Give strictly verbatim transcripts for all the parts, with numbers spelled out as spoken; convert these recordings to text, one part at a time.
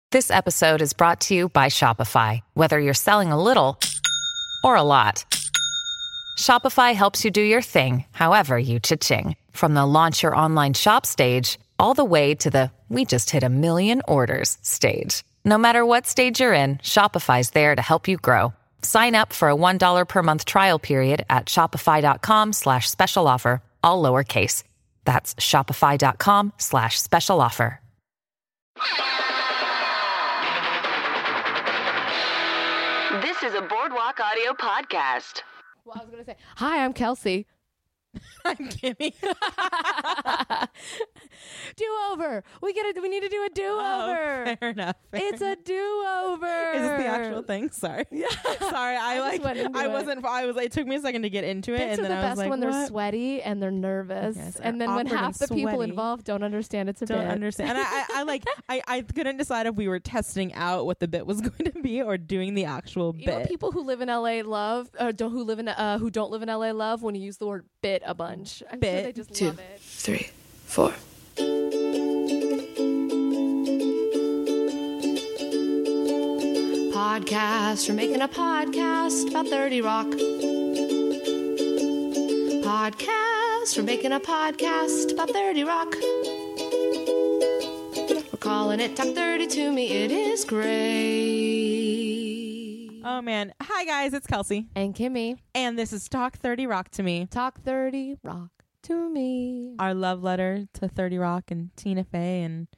This episode is brought to you by Shopify. Whether you're selling a little or a lot, Shopify helps you do your thing, however you cha-ching. From the launch your online shop stage, all the way to the we just hit a million orders stage. No matter what stage you're in, Shopify's there to help you grow. Sign up for a one dollar per month trial period at shopify.com slash special offer, all lowercase. That's shopify.com slash special offer. This is a Boardwalk Audio podcast. Well, I was going to say, hi, I'm Kelsey. I'm Kimmy. Do-over. We get it. We need to do a do-over. Oh, fair enough. Fair it's enough. a do-over. Is this the actual thing? Sorry. Yeah. Sorry. I, I like. just went into I it. wasn't. I was. It took me a second to get into it, Bits and are then the I was best like, when they're what? sweaty and they're nervous, Yes, and then when awkward half and the people sweaty. involved don't understand it's a Don't bit. understand. And I, I, I like. I, I couldn't decide if we were testing out what the bit was going to be or doing the actual You bit. know, people who live in L A love, or don't who live in uh, who don't live in L A love when you use the word bit a bunch. I'm Bit. sure they just Two, love it. three, four. Podcast. We're making a podcast about thirty Rock. Podcast. We're making a podcast about thirty Rock. We're calling it Talk thirty to Me. It is great. Oh man. Hi guys. It's Kelsey, And Kimmy. and this is Talk thirty Rock to Me. Talk thirty Rock to me. Our love letter to thirty Rock and Tina Fey and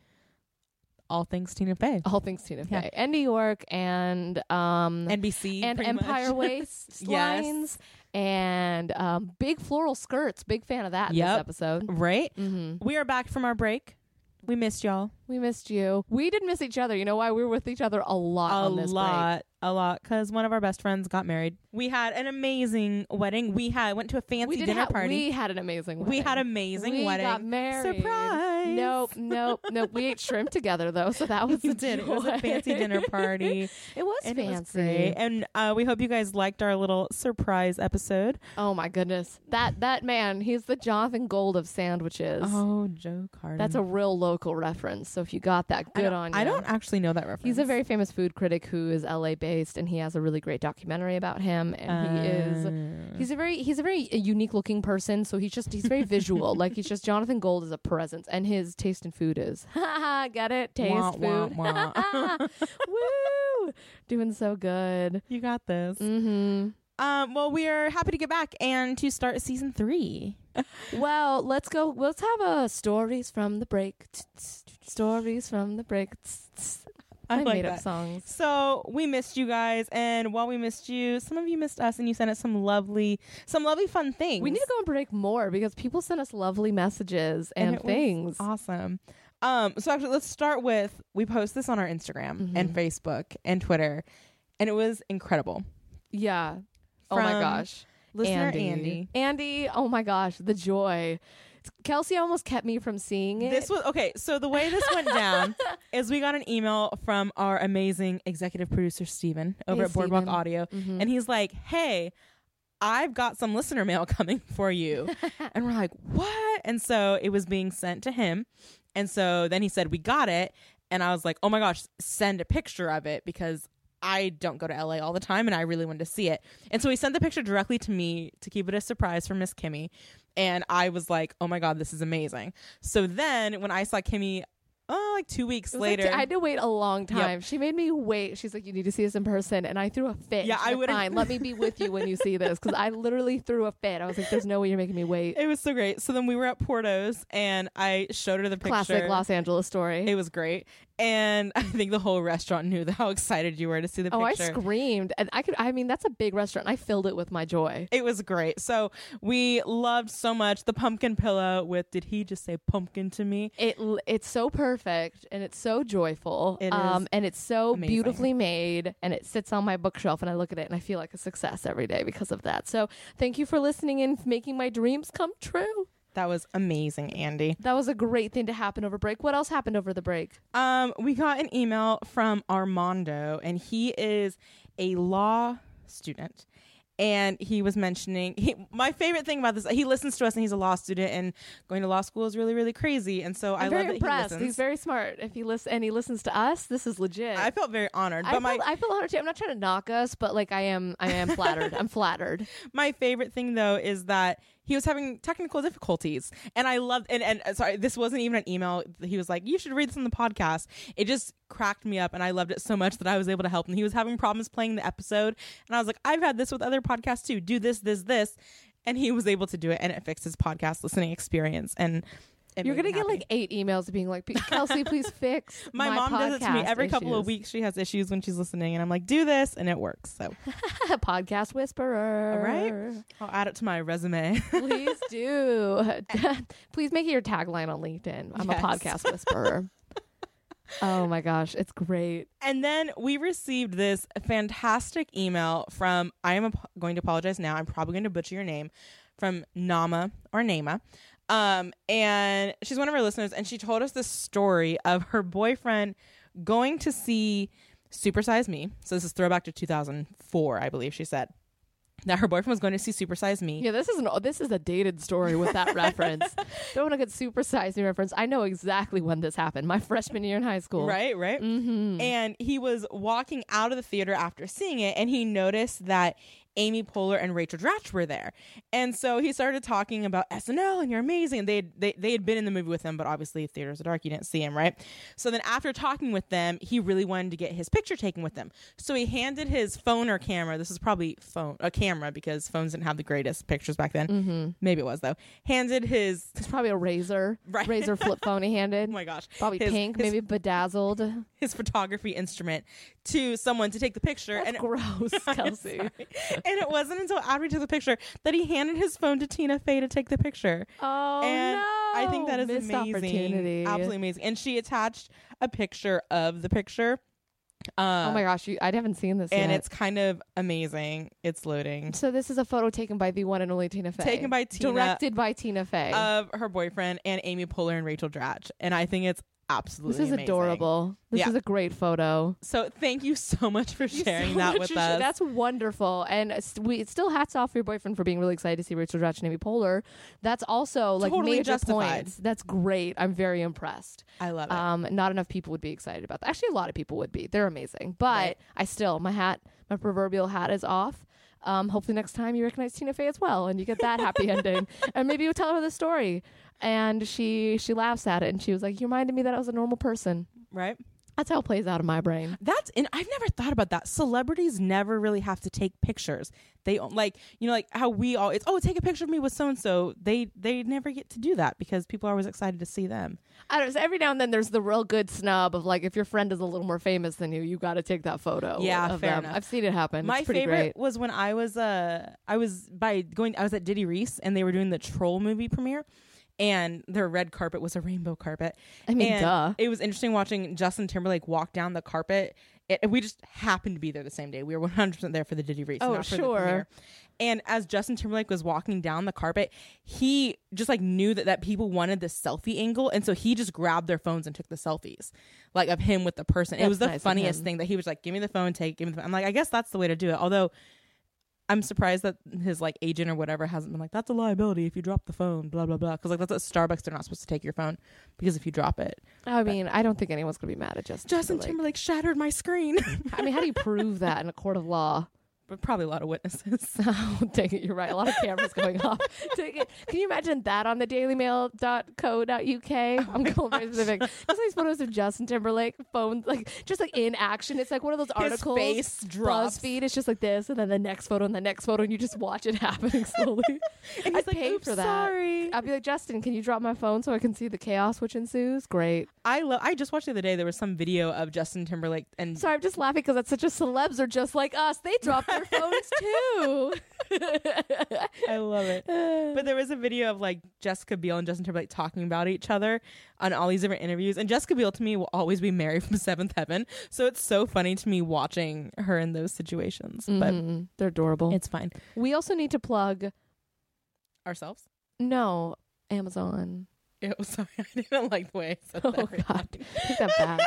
all things Tina Fey. All things Tina Fey. Yeah. And New York and um N B C and pretty Empire much. waistlines Yes. and um big floral skirts. Big fan of that in Yep. this episode. Right? Mm-hmm. We are back from our break. We missed y'all. We missed you. We did miss each other. You know why? We were with each other a lot A on this break. lot. A lot. Because one of our best friends got married. We had an amazing wedding. We had went to a fancy We did dinner ha- party. We had an amazing wedding. We had an amazing we wedding. got married. Surprise. Nope, nope, nope. We ate shrimp together though, so that was We a did. It was joy. a fancy dinner party. It was And fancy. it was great. And uh, we hope you guys liked our little surprise episode. Oh my goodness, that that man, he's the Jonathan Gold of sandwiches. Oh, Joe Carter. That's a real local reference. So if you got that, I good don't- on you. I don't actually know that reference. He's a very famous food critic who is L A based, and he has a really great documentary about him. And he is Uh, he's a very he's a very unique looking person. So he's just he's very visual. Like he's just Jonathan Gold is a presence, and his taste in food is got it taste Wah, food. wah, wah. Woo! Doing so good. You got this. Mm-hmm. Um, well, we are happy to get back and to start season three. Well, let's go. Let's have a stories from the break. Stories from the break. I, I like made up that. songs. So we missed you guys, and while we missed you, some of you missed us, and you sent us some lovely, some lovely fun things. We need to go on break more because people send us lovely messages and, it was things. Awesome. Um, so actually, let's start with we post this on our Instagram Mhm. and Facebook and Twitter, and it was incredible. Yeah. Oh my From gosh. Listener Andy. Andy. Andy, oh my gosh, the joy. Kelsey almost kept me from seeing it. This was okay. So the way this went down is we got an email from our amazing executive producer Steven over Hey, at Boardwalk Steven. Audio, Mhm. and he's like, "Hey, I've got some listener mail coming for you," and we're like, "What?" And so it was being sent to him, and so then he said, "We got it," and I was like, "Oh my gosh, send a picture of it because." I don't go to L A all the time, and I really wanted to see it. And so he sent the picture directly to me to keep it a surprise for Miss Kimmy. And I was like, oh my God, this is amazing. So then when I saw Kimmy, oh, like two weeks It was like later. t- I had to wait a long time. She made me wait. She's like, you need to see this in person. And I threw a fit. Yeah, She's I like, would've- fine. Let me be with you when you see this. Because I literally threw a fit. I was like, there's no way you're making me wait. It was so great. So then we were at Porto's, and I showed her the picture. Classic Los Angeles story. It was great. And I think the whole restaurant knew how excited you were to see the oh, I picture. screamed. And I could, I mean, that's a big restaurant. I filled it with my joy. It was great. So we loved so much the pumpkin pillow with, did he just say pumpkin to me? It l- it's so perfect and it's so joyful. It um, is and it's so amazing. beautifully made, and it sits on my bookshelf, and I look at it and I feel like a success every day because of that. So thank you for listening and making my dreams come true. That was amazing, Andy. That was a great thing to happen over break. What else happened over the break? Um, we got an email from Armando, and he is a law student. and he was mentioning he, my favorite thing about this. He listens to us, and he's a law student, and going to law school is really, really crazy. And so I'm I very love impressed. that he listens. He's very smart. If he listens and he listens to us, this is legit. I felt very honored. But I my feel, I feel honored too. I'm not trying to knock us, but like I am, I am flattered. I'm flattered. my favorite thing though is that he was having technical difficulties, and I loved and, and uh, sorry, this wasn't even an email. He was like, you should read this on the podcast. It just cracked me up, and I loved it so much that I was able to help him. He was having problems playing the episode, and I was like, I've had this with other podcasts too. Do this, this, this. And he was able to do it, and it fixed his podcast listening experience. And it You're made gonna me get happy. like eight emails being like, Kelsey, please fix my, my mom does it to me podcast every couple of issues." weeks. She has issues when she's listening, and I'm like, do this, and it works. So Podcast whisperer. All right. I'll add it to my resume. Please do. Please make it your tagline on LinkedIn. I'm Yes. a podcast whisperer. Oh my gosh, it's great. And then we received this fantastic email from, I am ap- going to apologize now, I'm probably going to butcher your name, from Nama or Nama. Um, and she's one of our listeners, and she told us this story of her boyfriend going to see Super Size Me. So this is throwback to two thousand four, I believe she said. That her boyfriend was going to see Super Size Me. Yeah, this is an this is a dated story with that reference. Don't want to get super size me reference. I know exactly when this happened. My freshman year in high school. Right, right. Mm-hmm. And he was walking out of the theater after seeing it, and he noticed that Amy Poehler and Rachel Dratch were there. And so he started talking about S N L, and you're amazing. They they they had been in the movie with him, but obviously theaters are dark. You didn't see him, right? So then after talking with them, he really wanted to get his picture taken with them. So he handed his phone or camera. This is probably phone a camera because phones didn't have the greatest pictures back then. Mm-hmm. Maybe it was though. Handed his It's probably a razor, Right. razor flip phone he handed. oh my gosh, Probably his, pink, his, maybe bedazzled. his photography instrument to someone to take the picture. That's and it- gross, I'm Kelsey. sorry. And it wasn't until after he took the picture that he handed his phone to Tina Fey to take the picture. Oh and no! I think that is Missed amazing. opportunity. Absolutely amazing. And she attached a picture of the picture. Uh, Oh my gosh, you, I haven't seen this and yet. it's kind of amazing. It's loading. So this is a photo taken by the one and only Tina Fey. Taken by Tina. Directed by Tina Fey. Of her boyfriend and Amy Poehler and Rachel Dratch. And I think it's absolutely this is amazing. adorable. This Yeah. is a great photo. So thank you so much for Thank you sharing so that much with for us. sh- That's wonderful. And it's, we, it's still hats off for your boyfriend for being really excited to see Rachel Dratch and Amy Poehler. That's also like Totally major justified. points. That's great. I'm very impressed. I love it. Um, not enough people would be excited about that. Actually, a lot of people would be. They're amazing. But Right. I still, my hat, my proverbial hat is off. Um, hopefully next time you recognize Tina Fey as well and you get that happy ending. And maybe you tell her the story. And she she laughs at it and she was like, you reminded me that I was a normal person. right? That's how it plays out in my brain. That's and I've never thought about that. Celebrities never really have to take pictures. They like you know like how we all it's oh take a picture of me with so and so. They they never get to do that because people are always excited to see them. I don't know. So every now and then there's the real good snub of like if your friend is a little more famous than you, you got to take that photo. Yeah, of fair them. enough. I've seen it happen. My it's pretty favorite great. was when I was uh I was by going I was at Diddy Reese and they were doing the Troll movie premiere. And their red carpet was a rainbow carpet. I mean, and duh. It was interesting watching Justin Timberlake walk down the carpet. It, we just happened to be there the same day. We were one hundred percent there for the Diddy Reese. Oh, not for the sure. premiere. And as Justin Timberlake was walking down the carpet, he just like knew that, that people wanted the selfie angle. And so he just grabbed their phones and took the selfies like of him with the person. That's it was the nice of funniest him. thing that he was like, give me the phone, take, give me the phone. I'm like, I guess that's the way to do it. Although I'm surprised that his like agent or whatever hasn't been like, that's a liability if you drop the phone, blah, blah, blah. Because like that's at Starbucks, they're not supposed to take your phone because if you drop it. I mean, I don't think anyone's going to be mad at Justin Justin Timberlake. Timberlake shattered my screen. I mean, how do you prove that in a court of law? But probably a lot of witnesses. Oh, dang it, you're right. A lot of cameras going off. Take it. Can you imagine that on the daily mail dot co dot U K? I'm going very specific. Just these photos of Justin Timberlake, phones, like, just like in action. It's like one of those articles. His face drops. BuzzFeed, it's just like this, and then the next photo, and the next photo, and you just watch it happening slowly. And I'd he's like, pay "Oops, for that. sorry. I'd be like, Justin, can you drop my phone so I can see the chaos which ensues? Great. I love. I just watched the other day. There was some video of Justin Timberlake and Sorry, I'm just laughing because that's such a celebs are just like us. They drop their phones too. I love it. But there was a video of like Jessica Biel and Justin Timberlake talking about each other on all these different interviews. And Jessica Biel to me will always be Mary from Seventh Heaven. So it's so funny to me watching her in those situations. Mhm. They're adorable. But it's fine. We also need to plug Ourselves. no Amazon. It was sorry. I didn't like the way I said Oh that. God, take that back.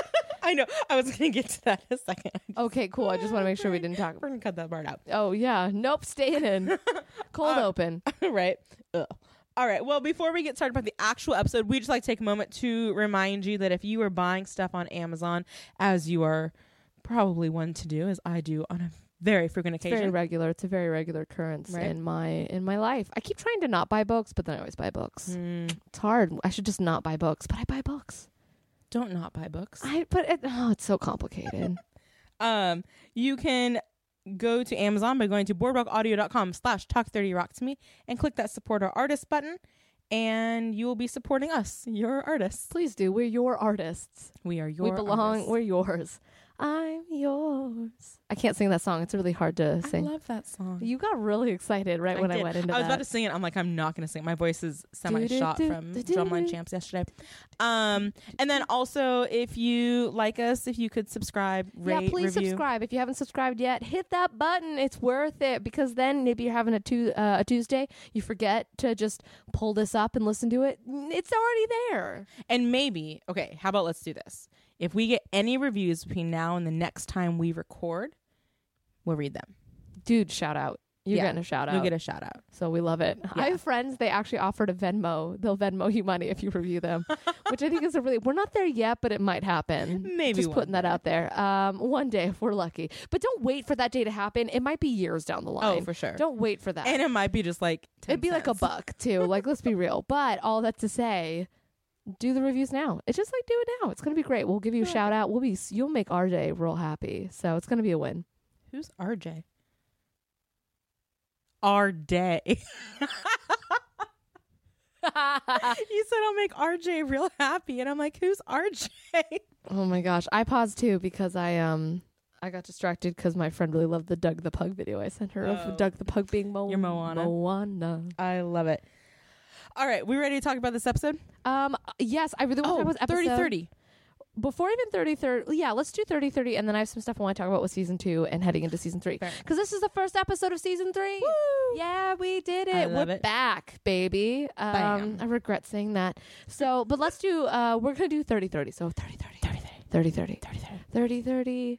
I know. I was going to get to that in a second. Okay, cool. I just want to make sure we didn't talk. We're going to cut that part out. Oh, yeah. Nope. Staying in. Cold Uh, open. Right. Ugh. All right. Well, before we get started about the actual episode, we just like to take a moment to remind you that if you are buying stuff on Amazon, as you are probably one to do, as I do on a very frequent It's occasion. very regular. It's a very regular occurrence Right. in my in my life. I keep trying to not buy books, but then I always buy books. Mm, It's hard. I should just not buy books, but I buy books. don't not buy books. I but it, oh, it's so complicated. Um, you can go to Amazon by going to boardwalkaudio.com slash talk 30 rock to me and click that support our artist button, and you will be supporting us, your artists. Please do. We're your artists. We are your we belong. artists. We're yours. I'm yours. I can't sing that song. It's really hard to I sing. love that song. You got really excited right when I did. went into I was that. about to sing it. I'm like, I'm not going to sing. My voice is semi-shot Do, do, from do, do, Drumline do. Champs yesterday. Um, and then also, if you like us, if you could subscribe, rate, yeah, please review. subscribe. If you haven't subscribed yet, hit that button. It's worth it, because then maybe you're having a, tu- uh, a Tuesday, you forget to just pull this up and listen to it. It's already there. And maybe, okay, how about let's do this? If we get any reviews between now and the next time we record, we'll read them. Dude, shout out. You're Yeah, getting a shout out. You'll get a shout out. So we love it. I Yeah. have friends, they actually offer to Venmo. They'll Venmo you money if you review them, which I think is a really, we're not there yet, but it might happen. Maybe Just one putting that day. out there. Um, one day if we're lucky. But don't wait for that day to happen. It might be years down the line. Oh, for sure. Don't wait for that. And it might be just like ten It'd be like a cents. buck too. Like, let's be real. But all that to say, do the reviews now. It's just like, do it now. It's gonna be great. We'll give you a Yeah. shout out. We'll be you'll make R J real happy. So it's gonna be a win. Who's R J? R Day. You said I'll make R J real happy, and I'm like, who's R J? Oh my gosh, I paused too because I um I got distracted because my friend really loved the Doug the Pug video I sent her Oh. of Doug the Pug being Mo- Your Moana. Moana. I love it. All right, we ready to talk about this episode? Um, yes, I really want to Oh, talk about this episode. thirty thirty. Before even thirty thirty, yeah, let's do thirty thirty, and then I have some stuff I want to talk about with season two and heading into season three. Fair. Because this is the first episode of season three. Woo! Yeah, we did it. I love We're it. back, baby. Um, Bam. I regret saying that. So, but let's do, uh, we're going to do thirty thirty. So thirty thirty. thirty thirty. thirty thirty. thirty thirty.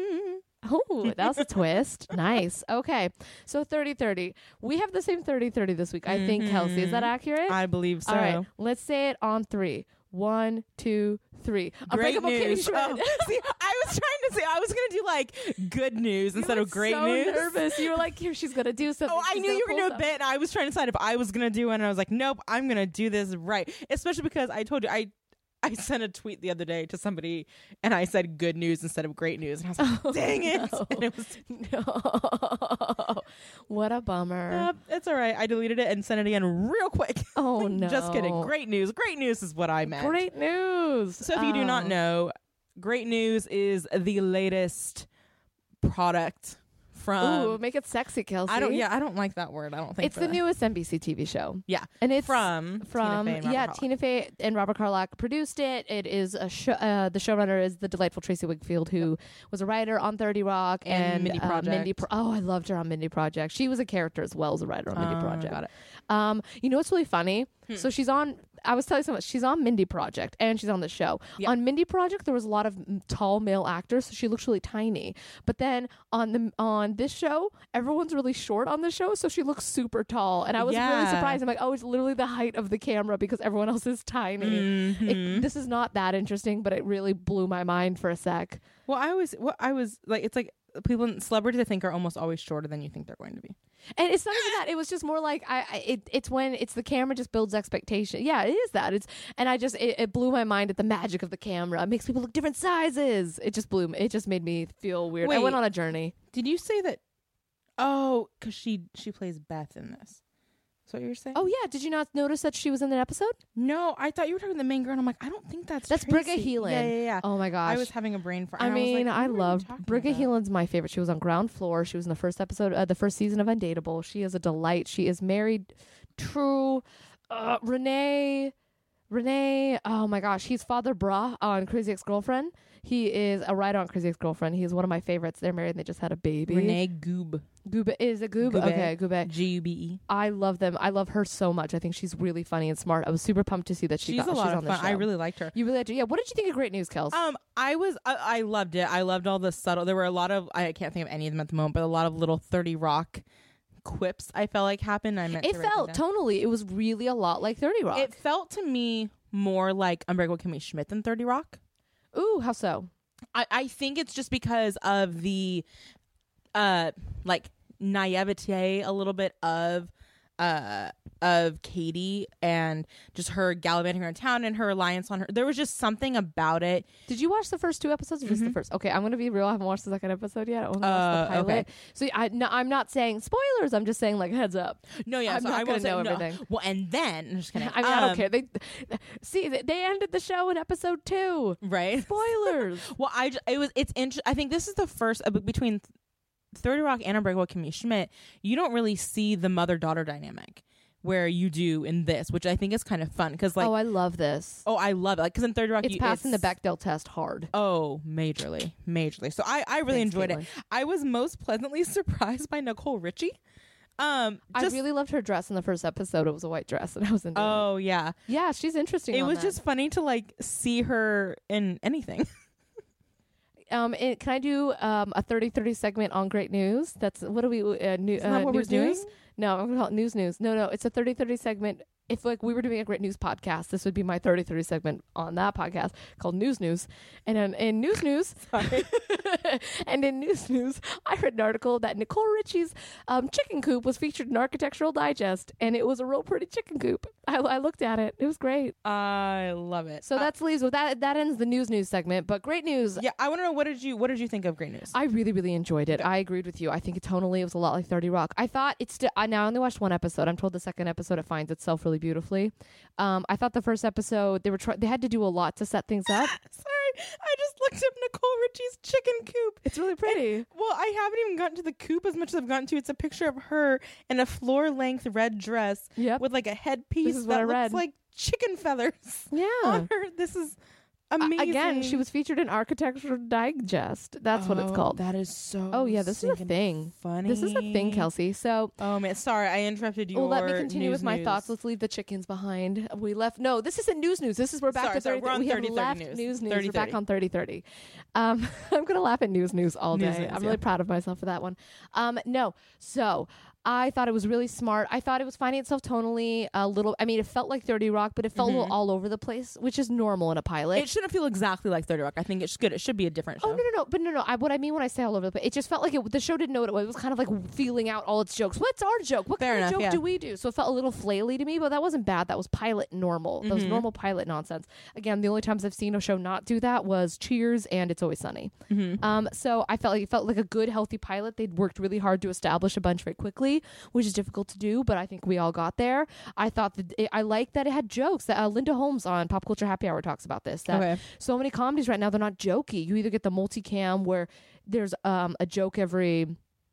Oh, that was a twist. Nice. Okay. So thirty thirty. We have the same thirty thirty this week. I think, Kelsey. Is that accurate? I believe so. All right. Let's say it on three. One, two, three. Great Unbreakable Kimmy news. Schmidt. Oh, see, I was trying to say I was gonna do like good news You instead were of great so news. nervous. You were like, here, she's going to do something. Oh, I She's knew you were pull gonna do a something. bit, and I was trying to decide if I was gonna do one, and I was like, nope, I'm gonna do this right. Especially because I told you I I sent a tweet the other day to somebody, and I said good news instead of great news, and I was like, Oh, dang it! no. And it was, No. What a bummer. uh, it's all right. I deleted it and sent it again real quick. Oh, no. Just kidding. Great news. Great news is what I meant. Great news. So if you do not Oh. know, Great News is the latest product from. Ooh, make it sexy, Kelsey. I don't. Yeah, I don't like that word. I don't think It's the for- newest N B C T V show. Yeah, And it's from from Tina Fey and Robert yeah, Carlock. Tina Fey and Robert Carlock produced it. It is a show. Uh, the showrunner is the delightful Tracy Wigfield, who was a writer on thirty Rock And and, Mindy uh, Project. Mindy Pro- oh, I loved her on Mindy Project. She was a character as well as a writer on Mindy Oh, Project. got it. Um, you know what's really funny? Hmm. So she's on. I was telling someone she's on Mindy Project and she's on the show. Yeah. On Mindy Project, there was a lot of mm, tall male actors, so she looks really tiny. But then on the on this show, everyone's really short on the show, so she looks super tall. And I was really Yeah. surprised. I'm like, oh, it's literally the height of the camera because everyone else is tiny. Mhm. It, this is not that interesting, but it really blew my mind for a sec. Well, I was. What I was like. It's like people, celebrities, I think, are almost always shorter than you think they're going to be. And it's not even that. It was just more like I. I it, it's when it's the camera just builds expectation. Yeah, it is that. It's and I just it, it blew my mind at the magic of the camera. It makes people look different sizes. It just blew. me. It just made me feel weird. I Wait. went on a journey. Did you say that? Oh, because she she plays Beth in this. Is that what you were saying? Oh yeah, did you not notice that she was in that episode? no, I thought you were talking the main girl. And I'm like, I don't think that's That's Tracy. Briga Heelan. Yeah, yeah, yeah. Oh my gosh. I was having a brain fart. I and was mean, like, I who are you loved talking Briga about? Heelan's my favorite. She was on Ground Floor. She was in the first episode, uh, the first season of Undateable. She is a delight. She is married to uh, Renee. Renee, oh my gosh, he's Father Bra on Crazy Ex-Girlfriend. He is a writer on Crazy Ex-Girlfriend. He's one of my favorites. They're married and they just had a baby. Renee Goob. Goob is it Goob? Goube. Okay, Goob. G U B E. I love them. I love her so much. I think she's really funny and smart. I was super pumped to see that she She's got a lot she's of on fun. the show. I really liked her. You really liked her? Yeah. What did you think of Great News, Kels? Um, I was, I, I loved it. I loved all the subtle. There were a lot of, I can't think of any of them at the moment, but a lot of little thirty Rock quips. I felt like happened. I meant it to write felt them down. tonally. It was really a lot like thirty Rock. It felt to me more like Unbreakable Kimmy Schmidt than thirty Rock. Ooh, how so? I, I think it's just because of the, uh, like naivete a little bit of, uh, of Katie and just her gallivanting around town and her reliance on her. There was just something about it. Did you watch the first two episodes or just the first? Okay, I'm gonna be real. I haven't watched the second episode yet. I only watched Uh, the pilot. okay. So I, no, I'm not saying spoilers. I'm just saying like heads up. No, yeah, I'm so not I gonna will say know no. everything. Well, and then I'm just kidding. I mean, I don't Um, care. They see they- they ended the show in episode two. right? Spoilers. Well, I just, it was it's interesting. I think this is the first uh, between thirty Rock and Unbreakable Kimmy Schmidt. You don't really see the mother daughter dynamic where you do in this, which I think is kind of fun because like oh, I love this. oh, I love it. Like because in thirty Rock, It's you, passing it's, the Bechdel test hard. Oh, majorly, majorly. So I I really Thanks, enjoyed Caitlin. it. I was most pleasantly surprised by Nicole Richie. Um, just, I really loved her dress in the first episode. It was a white dress, and I was into it. oh yeah, Yeah, she's interesting. it on was that. just funny to like see her in anything. Um, it, can I do um a thirty thirty segment on Great News? That's what do we uh, new, Isn't that uh, what we're news doing? news? No, I'm gonna call it news news. No, no, it's a thirty thirty segment. If like we were doing a Great News podcast, this would be my thirty thirty segment on that podcast called News News. And in, in News News, and in News News, I read an article that Nicole Richie's um, chicken coop was featured in Architectural Digest, and it was a real pretty chicken coop. I, I looked at it; it was great. I love it. So Uh, that's leaves with that. That ends the News News segment. But Great News, yeah. I want to know what did you what did you think of Great News? I really, really enjoyed it. I agreed with you. I think it tonally it was a lot like thirty Rock. I thought it's still. I now only watched one episode. I'm told the second episode it finds itself really beautifully. Um, I thought the first episode they were try- they had to do a lot to set things up. Sorry, I just looked up Nicole Richie's chicken coop. It's really pretty. And- well, I haven't even gotten to the coop as much as I've gotten to. It's a picture of her in a floor length red dress Yep. with like a headpiece This is what that I looks read. like chicken feathers Yeah. on her. This is A- amazing. Again, she was featured in Architectural Digest. That's what it's Oh, called. That is so. Oh yeah, this is a stinking thing. Funny. This is a thing, Kelsey. So. Oh man, sorry, I interrupted you. Well, let me continue with my news. thoughts. Let's leave the chickens behind. We left. No, this isn't news news. This is we're back Sorry, to sorry, thirty. we're on we have thirty thirty left news. news news. thirty We're back thirty. on thirty thirty. Um, I'm gonna laugh at news news all day. News news, I'm yeah. really proud of myself for that one. Um, no, so. I thought it was really smart. I thought it was finding itself tonally a little. I mean, it felt like thirty Rock, but it felt a little all over the place, which is normal in a pilot. It shouldn't feel exactly like thirty Rock. I think it's good. It should be a different show. Oh no no no! But no no! I, what I mean when I say all over the place, it just felt like it, the show didn't know what it was. It was kind of like feeling out all its jokes. What's our joke? What Fair kind enough, of joke yeah. do we do? So it felt a little flaily to me, but that wasn't bad. That was pilot normal. That was Mm-hmm. normal pilot nonsense. Again, the only times I've seen a show not do that was Cheers and It's Always Sunny. Mm-hmm. Um, so I felt like it felt like a good, healthy pilot. They'd worked really hard to establish a bunch very quickly, which is difficult to do, but I think we all got there. I thought that it, I liked that it had jokes. That uh, Linda Holmes on Pop Culture Happy Hour talks about this. That Okay. so many comedies right now, they're not jokey. You either get the multicam where there's um a joke every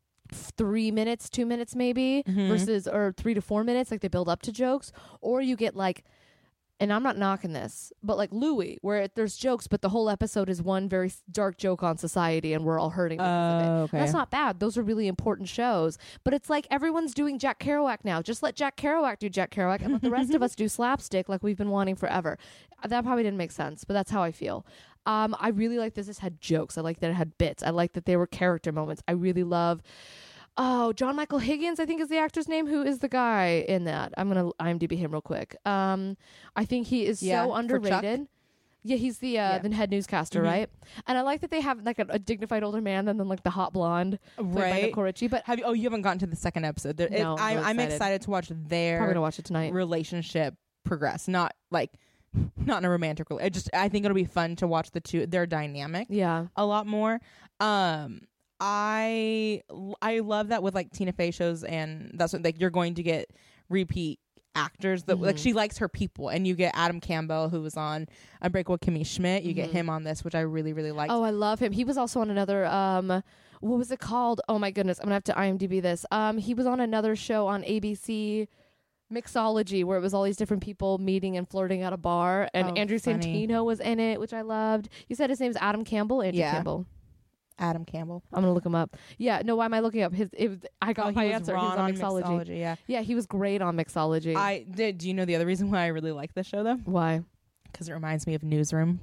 three minutes, two minutes maybe, Mm-hmm. versus or three to four minutes, like they build up to jokes, or you get like. And I'm not knocking this, but like Louie, where there's jokes, but the whole episode is one very s- dark joke on society, and we're all hurting because of it. Oh, okay. That's not bad. Those are really important shows. But it's like everyone's doing Jack Kerouac now. Just let Jack Kerouac do Jack Kerouac, and let the rest of us do slapstick like we've been wanting forever. That probably didn't make sense, but that's how I feel. Um, I really like this. This had jokes. I like that it had bits. I like that they were character moments. I really love. Oh, John Michael Higgins, I think is the actor's name. Who is the guy in that? I'm gonna IMDb him real quick. Um, I think he is Yeah, so for underrated. Chuck? Yeah, he's the uh, Yeah. the head newscaster, Mhm. right? And I like that they have like a, a dignified older man and then like the hot blonde played by Right. Nicole Richie. But Have you? Oh, you haven't gotten to the second episode. There, it- No, I'm I'm, really I'm excited. excited to watch their probably gonna watch it tonight. relationship progress. Not like, not in a romantic. rela- I just, I think it'll be fun to watch the two their dynamic Yeah, a lot more. Um, I I love that with like Tina Fey shows, and that's what like you're going to get repeat actors that like Mhm. she likes her people, and you get Adam Campbell who was on Unbreakable Kimmy Schmidt. You get Mhm. him on this, which I really really liked. Oh, I love him. He was also on another. Um, what was it called? Oh my goodness, I'm gonna have to IMDb this. Um, he was on another show on A B C. Mixology, where it was all these different people meeting and flirting at a bar, and Oh, Andrew funny. Santino was in it, which I loved. You said his name's Adam Campbell. Andrew Yeah. Campbell. Adam Campbell. I'm gonna look him up. Yeah, no, why am I looking up his? It was, I got Oh, my he was answer. Ron he was on, on mixology. Mixology, yeah. Yeah, he was great on Mixology. I did. Do you know the other reason why I really like this show though? Why? Because it reminds me of Newsroom.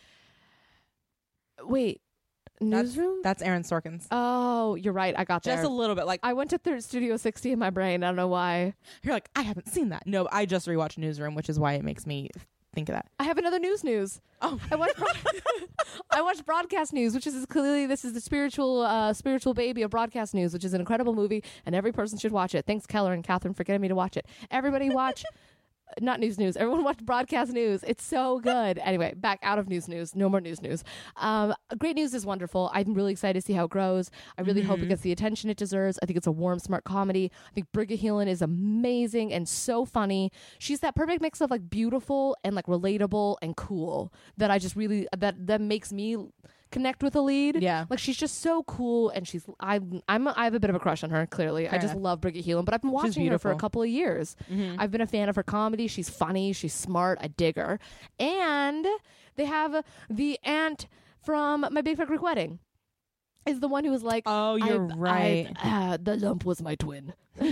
Wait, Newsroom? That's Aaron Sorkin's. Oh, you're right. I got Just there. a little bit. Like I went to third Studio sixty in my brain. I don't know why. you're like, I haven't seen that. No, I just rewatched Newsroom, which is why it makes me think of that. I have another news news. Oh, I watched broad- I watched Broadcast News, which is clearly this is the spiritual uh, spiritual baby of Broadcast News, which is an incredible movie, and every person should watch it. Thanks, Keller and Catherine, for getting me to watch it. Everybody watch. Not news news. Everyone watch Broadcast News. It's so good. Anyway, back out of news news. No more news news. Um, Great News is wonderful. I'm really excited to see how it grows. I really hope it gets the attention it deserves. I think it's a warm, smart comedy. I think Brigitte Heelan is amazing and so funny. She's that perfect mix of like beautiful and like relatable and cool that I just really that that makes me connect with a lead. Yeah. Like she's just so cool, and she's I'm I'm I have a bit of a crush on her. Clearly, Fair I just enough. love Brigitte Heelan, but I've been watching her for a beautiful. couple of years. I've been a fan of her comedy. She's funny. She's smart. I dig her. And they have the aunt from My Big Fat Greek Wedding. Is the one who was like, Oh, you're I- right. I- uh, the lump was my twin.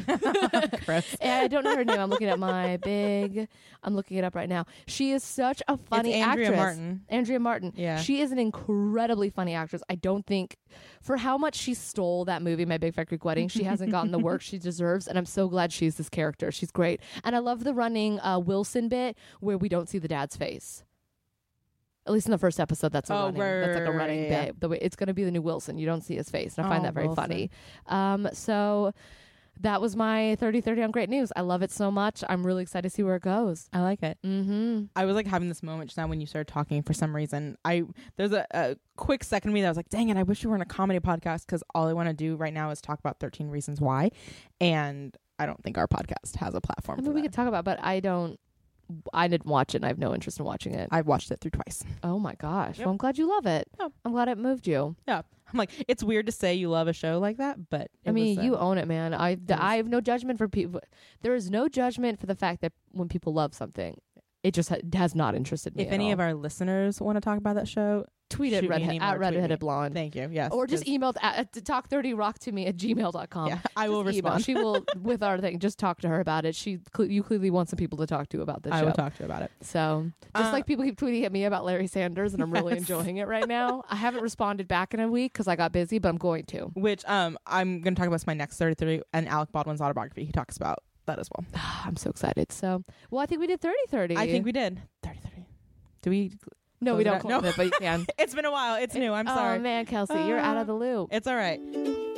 Gross. And I don't know her name. I'm looking at my big. I'm looking it up right now. She is such a funny It's Andrea actress. Martin. Andrea Martin. Yeah. She is an incredibly funny actress. I don't think, for how much she stole that movie, My Big Fat Greek Wedding, she hasn't gotten the work she deserves. And I'm so glad she's this character. She's great. And I love the running uh, Wilson bit where we don't see the dad's face. At least in the first episode, that's a Oh, running. right, That's like a right, running right, yeah. bit. The way it's going to be the new Wilson. You don't see his face, and I find Oh, that very Wilson. funny. Um, so that was my thirty thirty on Great News. I love it so much. I'm really excited to see where it goes. I like it. Mm-hmm. I was like having this moment just now when you started talking. For some reason, I there's a, a quick second of me that I was like, "Dang it! I wish we were in a comedy podcast because all I want to do right now is talk about thirteen Reasons Why," and I don't think our podcast has a platform. I for mean, we that. could talk about, but I don't. I didn't watch it, and I have no interest in watching it. I've watched it through twice. Oh my gosh! Yep. Well, I'm glad you love it. Oh. I'm glad it moved you. Yeah, I'm like, it's weird to say you love a show like that, but it I mean, was, uh, you own it, man. I, was- I have no judgment for people. There is no judgment for the fact that when people love something, it just ha- has not interested me. if at any all. of our listeners want to talk about that show, tweet shoot it me an redhead, email or at tweet me. redheaded blonde. thank you. Yes, Or just 'cause- email at, at talk thirty rock to me at gmail dot com. yeah, I will Just email. respond. She will, with our thing, just talk to her about it. She, cle- you clearly want some people to talk to about this I show. will talk to you about it. So, just Uh, like people keep tweeting at me about Larry Sanders, and I'm really Yes. enjoying it right now. I haven't responded back in a week because I got busy, but I'm going to. Which um, I'm going to talk about my next thirty-three and Alec Baldwin's autobiography. He talks about that as well. I'm so excited. So, well, I think we did thirty thirty. I think we did thirty thirty. Do we? No, close we it don't out? close No. it, but you can. It's been a while. It's new. I'm Oh, sorry. man, Kelsey, you're out Uh, of the loop. It's all right.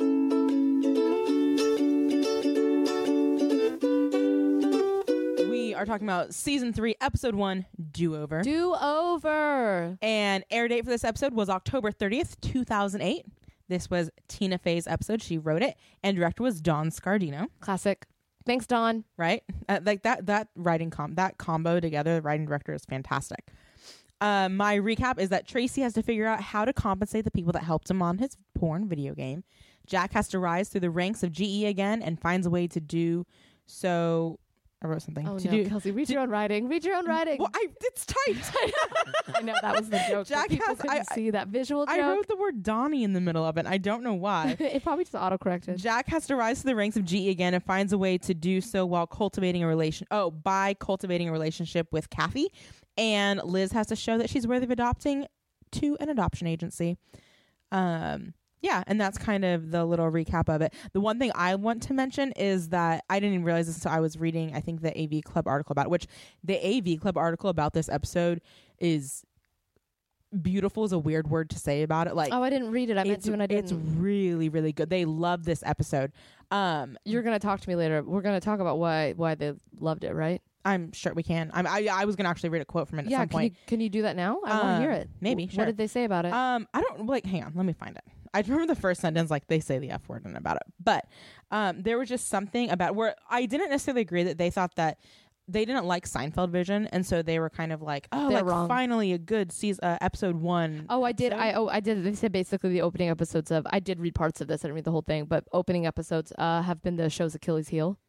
We are talking about season three, episode one, Do Over. Do over. And air date for this episode was October thirtieth, two thousand eight. This was Tina Fey's episode. She wrote it, and director was Don Scardino. Classic. Thanks, Dawn. Right? Uh, like that that writing com that combo together, the writing director is fantastic. Uh, my recap is that Tracy has to figure out how to compensate the people that helped him on his porn video game. Jack has to rise through the ranks of G E again and finds a way to do so. I wrote something. Oh, to no, do, Kelsey, read to- your own writing. Read your own writing. Well, I, it's typed. I know, that was the joke. Jack but people has- couldn't I- see that visual joke. I wrote the word Donnie in the middle of it. I don't know why. it probably just autocorrected. Jack has to rise to the ranks of G E again and finds a way to do so while cultivating a relation. Oh, by cultivating a relationship with Kathy. And Liz has to show that she's worthy of adopting to an adoption agency. Um, yeah, and that's kind of the little recap of it. The one thing I want to mention is that I didn't even realize this until I was reading, I think, the A V Club article about it, which the A V Club article about this episode is beautiful is a weird word to say about it. Like, Oh, I didn't read it. I meant it's, to and I it's didn't. really, really good. They love this episode. Um, You're going to talk to me later. We're going to talk about why why they loved it, right? I'm sure we can. I'm, I I was gonna actually read a quote from it at yeah, some can point. you, can you do that now? I want to Uh, hear it. maybe, W- sure. What did they say about it? Um, I don't like. Hang on, let me find it. I remember the first sentence, like they say the F word and about it, but um, there was just something about where I didn't necessarily agree that they thought that they didn't like Seinfeld vision, and so they were kind of like, oh, They're like wrong. finally a good season, uh, episode one. Oh, I did. episode. I oh, I did. They said basically the opening episodes of. I did read parts of this. I didn't read the whole thing, but opening episodes uh, have been the show's Achilles heel.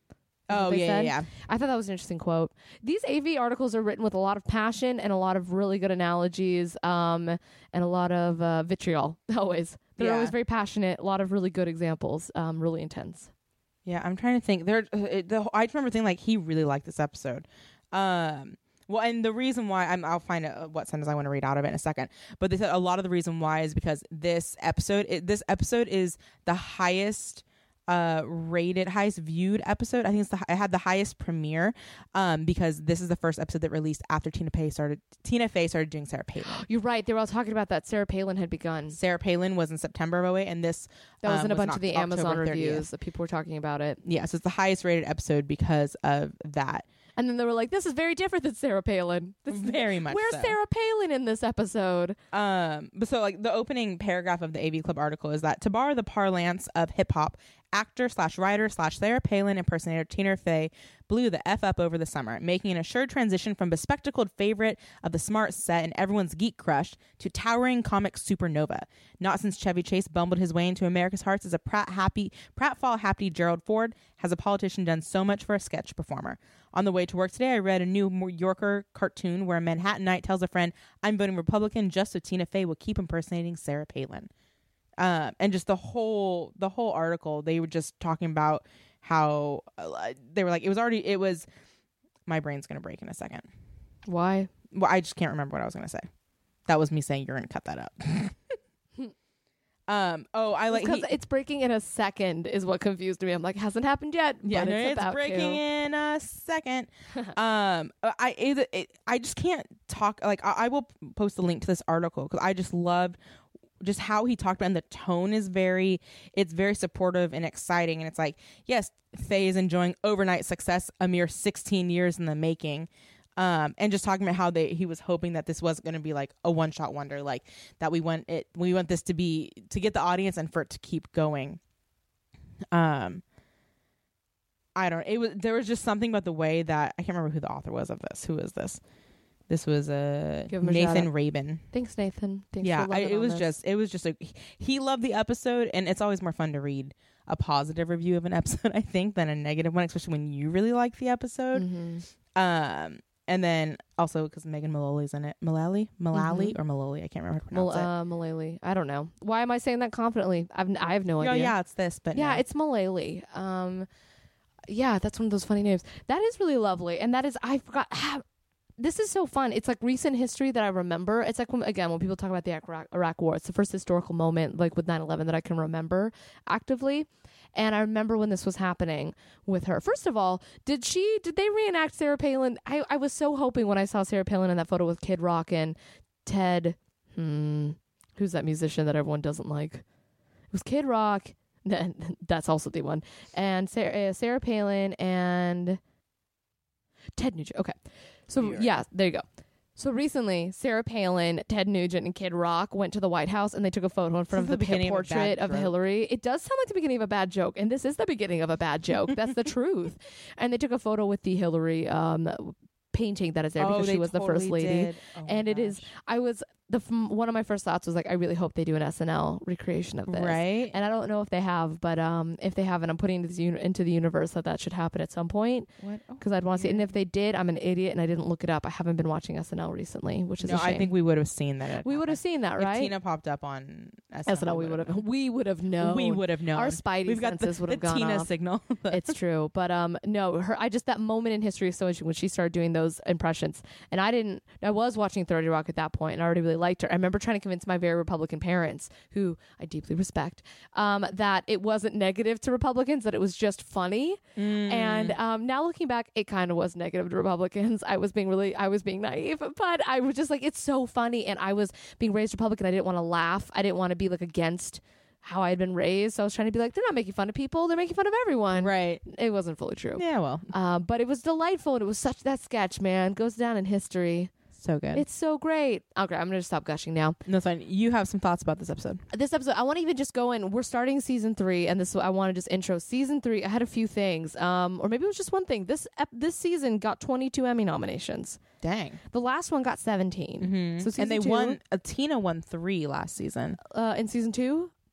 what Oh they yeah, said. yeah, yeah. I thought that was an interesting quote. These A V articles are written with a lot of passion and a lot of really good analogies, um, and a lot of uh, vitriol. Always, they're Yeah. always very passionate. A lot of really good examples. Um, really intense. Yeah, I'm trying to think. There, uh, it, the I remember thinking like he really liked this episode. Um, well, and the reason why I'm, I'll find out what sentence I want to read out of it in a second. But they said a lot of the reason why is because this episode, it, this episode is the highest. Uh, rated, highest viewed episode. I think it's the it had the highest premiere, um, because this is the first episode that released after Tina Fey started. Tina Fey started doing Sarah Palin. You're right. They were all talking about that. Sarah Palin had begun. Sarah Palin was in September of oh eight, and this That was um, in a was bunch of the October Amazon thirtieth. reviews that people were talking about it. Yeah, so it's the highest rated episode because of that. And then they were like, "This is very different than Sarah Palin. This is, Very much. where's so. Sarah Palin in this episode?" Um, but so like the opening paragraph of the A V Club article is that to borrow the parlance of hip hop, actor slash writer slash Sarah Palin impersonator Tina Fey blew the F up over the summer, making an assured transition from bespectacled favorite of the smart set and everyone's geek crush to towering comic supernova. Not since Chevy Chase bumbled his way into America's hearts as a Pratt happy pratfall happy Gerald Ford has a politician done so much for a sketch performer. On the way to work today, I read a New Yorker cartoon where a Manhattanite tells a friend, "I'm voting Republican just so Tina Fey will keep impersonating Sarah Palin." Um, and just the whole the whole article, they were just talking about how uh, they were like, it was already, it was, my brain's going to break in a second. Why? Well, I just can't remember what I was going to say. That was me saying you're going to cut that up. um. Oh, I like, Because he, it's breaking in a second is what confused me. I'm like, hasn't happened yet. yeah, but no, it's, it's about breaking to. in a second. um, I it, it, I just can't talk, like, I, I will post a link to this article because I just loved just how he talked about, and the tone is very, it's very supportive and exciting. And it's like, yes, Faye is enjoying overnight success, a mere sixteen years in the making. Um, and just talking about how they, he was hoping that this wasn't going to be like a one shot wonder, like that we want it, we want this to be, to get the audience and for it to keep going. Um, I don't, it was, there was just something about the way that, I can't remember who the author was of this. Who is this? This was uh, Give him a shout Nathan out. Rabin. Thanks, Nathan. Thanks Yeah, for I, loving it on was this. just, it was just a, he loved the episode, and it's always more fun to read a positive review of an episode, I think, than a negative one, especially when you really like the episode. Mhm. Um, and then also because Megan Mullally's in it. Mullally? Mullally Mhm. or Mullally? I can't remember how to Mal- pronounce uh, Mullally. I don't know. Why am I saying that confidently? I've n- I have no it. Oh, idea. yeah, it's this, but Yeah, no. it's Mullally. Um, yeah, that's one of those funny names. That is really lovely, and that is I forgot. Ah, this is so fun. It's like recent history that I remember. It's like when, again when people talk about the Iraq, Iraq War. It's the first historical moment, like with nine eleven, that I can remember actively. And I remember when this was happening with her. First of all, did she? Did they reenact Sarah Palin? I I was so hoping when I saw Sarah Palin in that photo with Kid Rock and Ted. Hmm, who's that musician that everyone doesn't like? It was Kid Rock. That's also the one. And Sarah, uh, Sarah Palin and Ted Nugent. Okay. So, You're right. yeah, there you go. So recently, Sarah Palin, Ted Nugent, and Kid Rock went to the White House and they took a photo in front This of is the, the beginning of a portrait bad of joke. Hillary. It does sound like the beginning of a bad joke, and this is the beginning of a bad joke. That's the truth. And they took a photo with the Hillary um, painting that is there because they she was the first totally lady. did. Oh my And it is, gosh. I was, the f- one of my first thoughts was like, I really hope they do an S N L recreation of this. Right? And I don't know if they have, but um, if they haven't, I'm putting this uni- into the universe that that should happen at some point What? Oh, because I'd want to see it. And if they did, I'm an idiot and I didn't look it up. I haven't been watching S N L recently, which is no, a shame. I think we would have seen that. we would have seen that, If right? Tina popped up on S S N L, we would have. We would have known. We would have known. Our spidey We've got the, senses would the have gone Tina off. signal. It's true, but um, no, her. I just that moment in history is so interesting when she started doing those impressions, and I didn't. I was watching thirty Rock at that point, and I already really liked her. I remember trying to convince my very Republican parents, who I deeply respect, um, that it wasn't negative to Republicans, that it was just funny. Mm. And um, now looking back, it kind of was negative to Republicans. I was being really, I was being naive, but I was just like, it's so funny, and I was being raised Republican. I didn't want to laugh. I didn't want to be like against how I had been raised. So I was trying to be like, they're not making fun of people. They're making fun of everyone. Right. It wasn't fully true. Yeah, well, Uh, but it was delightful. And it was such, that sketch, man, goes down in history. so good. It's so great. Okay, I'm going to stop gushing now. no, it's fine. You have some thoughts about this episode. This episode, I want to even just go in. We're starting season three, and this I want to just intro season three. I had a few things, um, or maybe it was just one thing. This ep- this season got twenty-two Emmy nominations. Dang. The last one got seventeen. Mm-hmm. So season and they two, won. Uh, Tina won three last season. uh, in season two.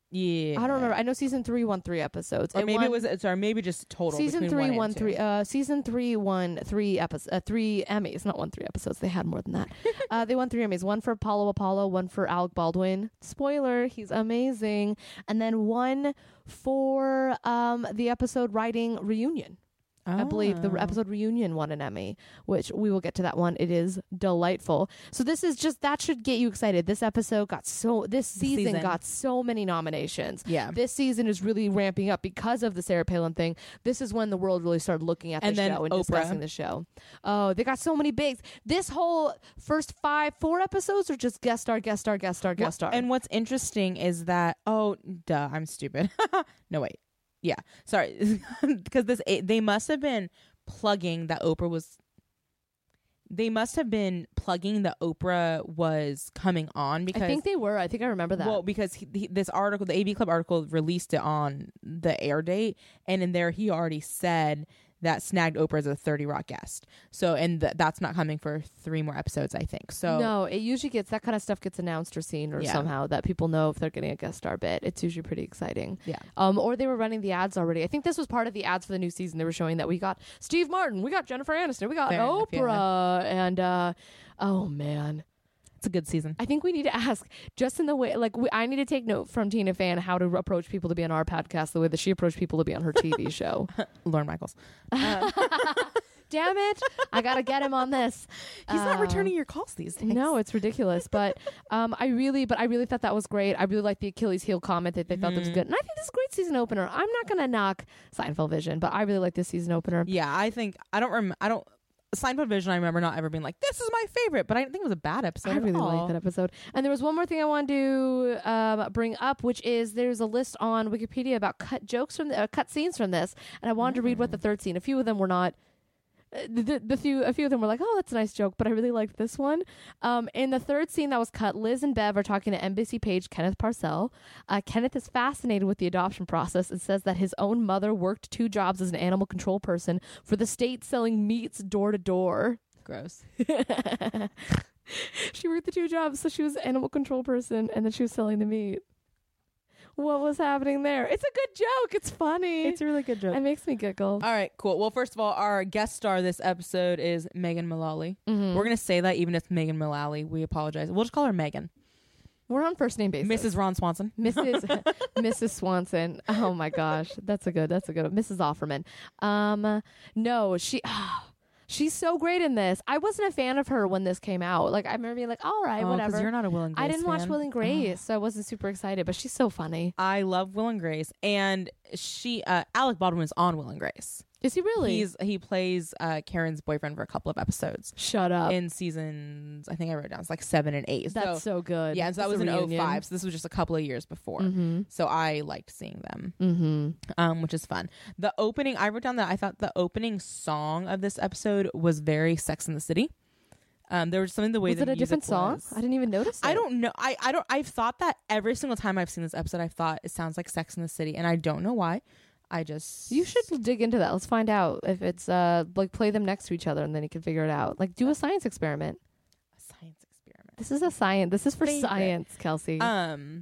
Yeah. I don't remember. I know season three won three episodes. Or It maybe won- it was, sorry, maybe just total. Season between three one and won two. three. Uh, season three won three episodes. Uh, three Emmys, not one three episodes. They had more than that. uh, they won three Emmys. One for Apollo Apollo. One for Alec Baldwin. Spoiler: he's amazing. And then one for um the episode Writing Reunion. I believe the Oh. episode Reunion won an Emmy, which we will get to that one. It is delightful. So this is just, that should get you excited. This episode got so, this season, season. got so many nominations. Yeah. This season is really ramping up because of the Sarah Palin thing. This is when the world really started looking at the And then show and Oprah. discussing the show. Oh, they got so many bigs. This whole first five, four episodes are just guest star, guest star, guest star, guest star. And what's interesting is that, oh, duh, I'm stupid. No, wait. Yeah. Sorry. Because this, they must have been plugging that Oprah was, they must have been plugging that Oprah was coming on because. I think they were. I think I remember that. Well, because he, he, this article, the A V Club article, released it on the air date, and in there he already said that snagged Oprah as a thirty Rock guest. So, and th- that's not coming for three more episodes, I think. So, no, it usually gets, that kind of stuff gets announced or seen or Yeah. somehow that people know if they're getting a guest star bit. It's usually pretty exciting. yeah. Um, or they were running the ads already. I think this was part of the ads for the new season. They were showing that we got Steve Martin, we got Jennifer Aniston, we got Fair enough, Oprah, and uh, oh man. It's a good season. I think we need to ask, just in the way, like, we, I need to take note from Tina Fey on how to approach people to be on our podcast the way that she approached people to be on her T V show. Lauren Michaels. Damn it. I got to get him on this. He's not Uh, returning your calls these days. No, it's ridiculous. But um, I really, but I really thought that was great. I really liked the Achilles heel comment that they thought that was good. And I think this is a great season opener. I'm not going to knock Seinfeld Vision, but I really like this season opener. Yeah, I think I don't rem- I don't Seinfeld Vision. I remember not ever being like, "This is my favorite," but I didn't think it was a bad episode. I at really all. like that episode. And there was one more thing I wanted to um, bring up, which is there's a list on Wikipedia about cut jokes from the, uh, cut scenes from this, and I wanted to read what the third scene. A few of them were not. uh, The, the few a few of them were like, oh, that's a nice joke, but I really liked this one. Um, in the third scene that was cut, Liz and Bev are talking to N B C page Kenneth Parcell. Uh, Kenneth is fascinated with the adoption process and says that his own mother worked two jobs as an animal control person for the state, selling meats door to door. Gross. She worked the two jobs, so she was an animal control person, and then she was selling the meat. What was happening there? It's a good joke. It's funny. It's a really good joke. It makes me giggle. All right, cool. Well, first of all, our guest star this episode is Megan Mullally. Mhm. We're gonna say that even if it's Megan Mullally, we apologize. We'll just call her Megan. We're on first name basis. Missus Ron Swanson. Missus Missus Swanson. Oh my gosh, that's a good. That's a good one. Missus Offerman. Um, no, she. She's so great in this. I wasn't a fan of her when this came out. Like, I remember being like, all right, Oh, 'cause whatever. you're not a Will and Grace I didn't watch fan. Will and Grace, so I wasn't super excited. But she's so funny. I love Will and Grace, and she uh, Alec Baldwin is on Will and Grace. Is he really? He's he plays uh, Karen's boyfriend for a couple of episodes Shut up. in seasons. I think I wrote it down. It's like seven and eight. That's so, good. yeah, and so that It's was a in oh reunion. five. So this was just a couple of years before. Mm-hmm. So I liked seeing them, Mm-hmm. um, which is fun. The opening, I wrote down that I thought the opening song of this episode was very Sex in the City. Um, there was something the way Was the it a different music song? was. I didn't even notice. I it. don't know. I, I don't. I've thought that every single time I've seen this episode. I've thought it sounds like Sex in the City, and I don't know why. I just You should dig into that. Let's find out if it's uh like play them next to each other, and then you can figure it out. Like do a science experiment. a science experiment. This is a science. This is for Favorite. science, Kelsey. Um.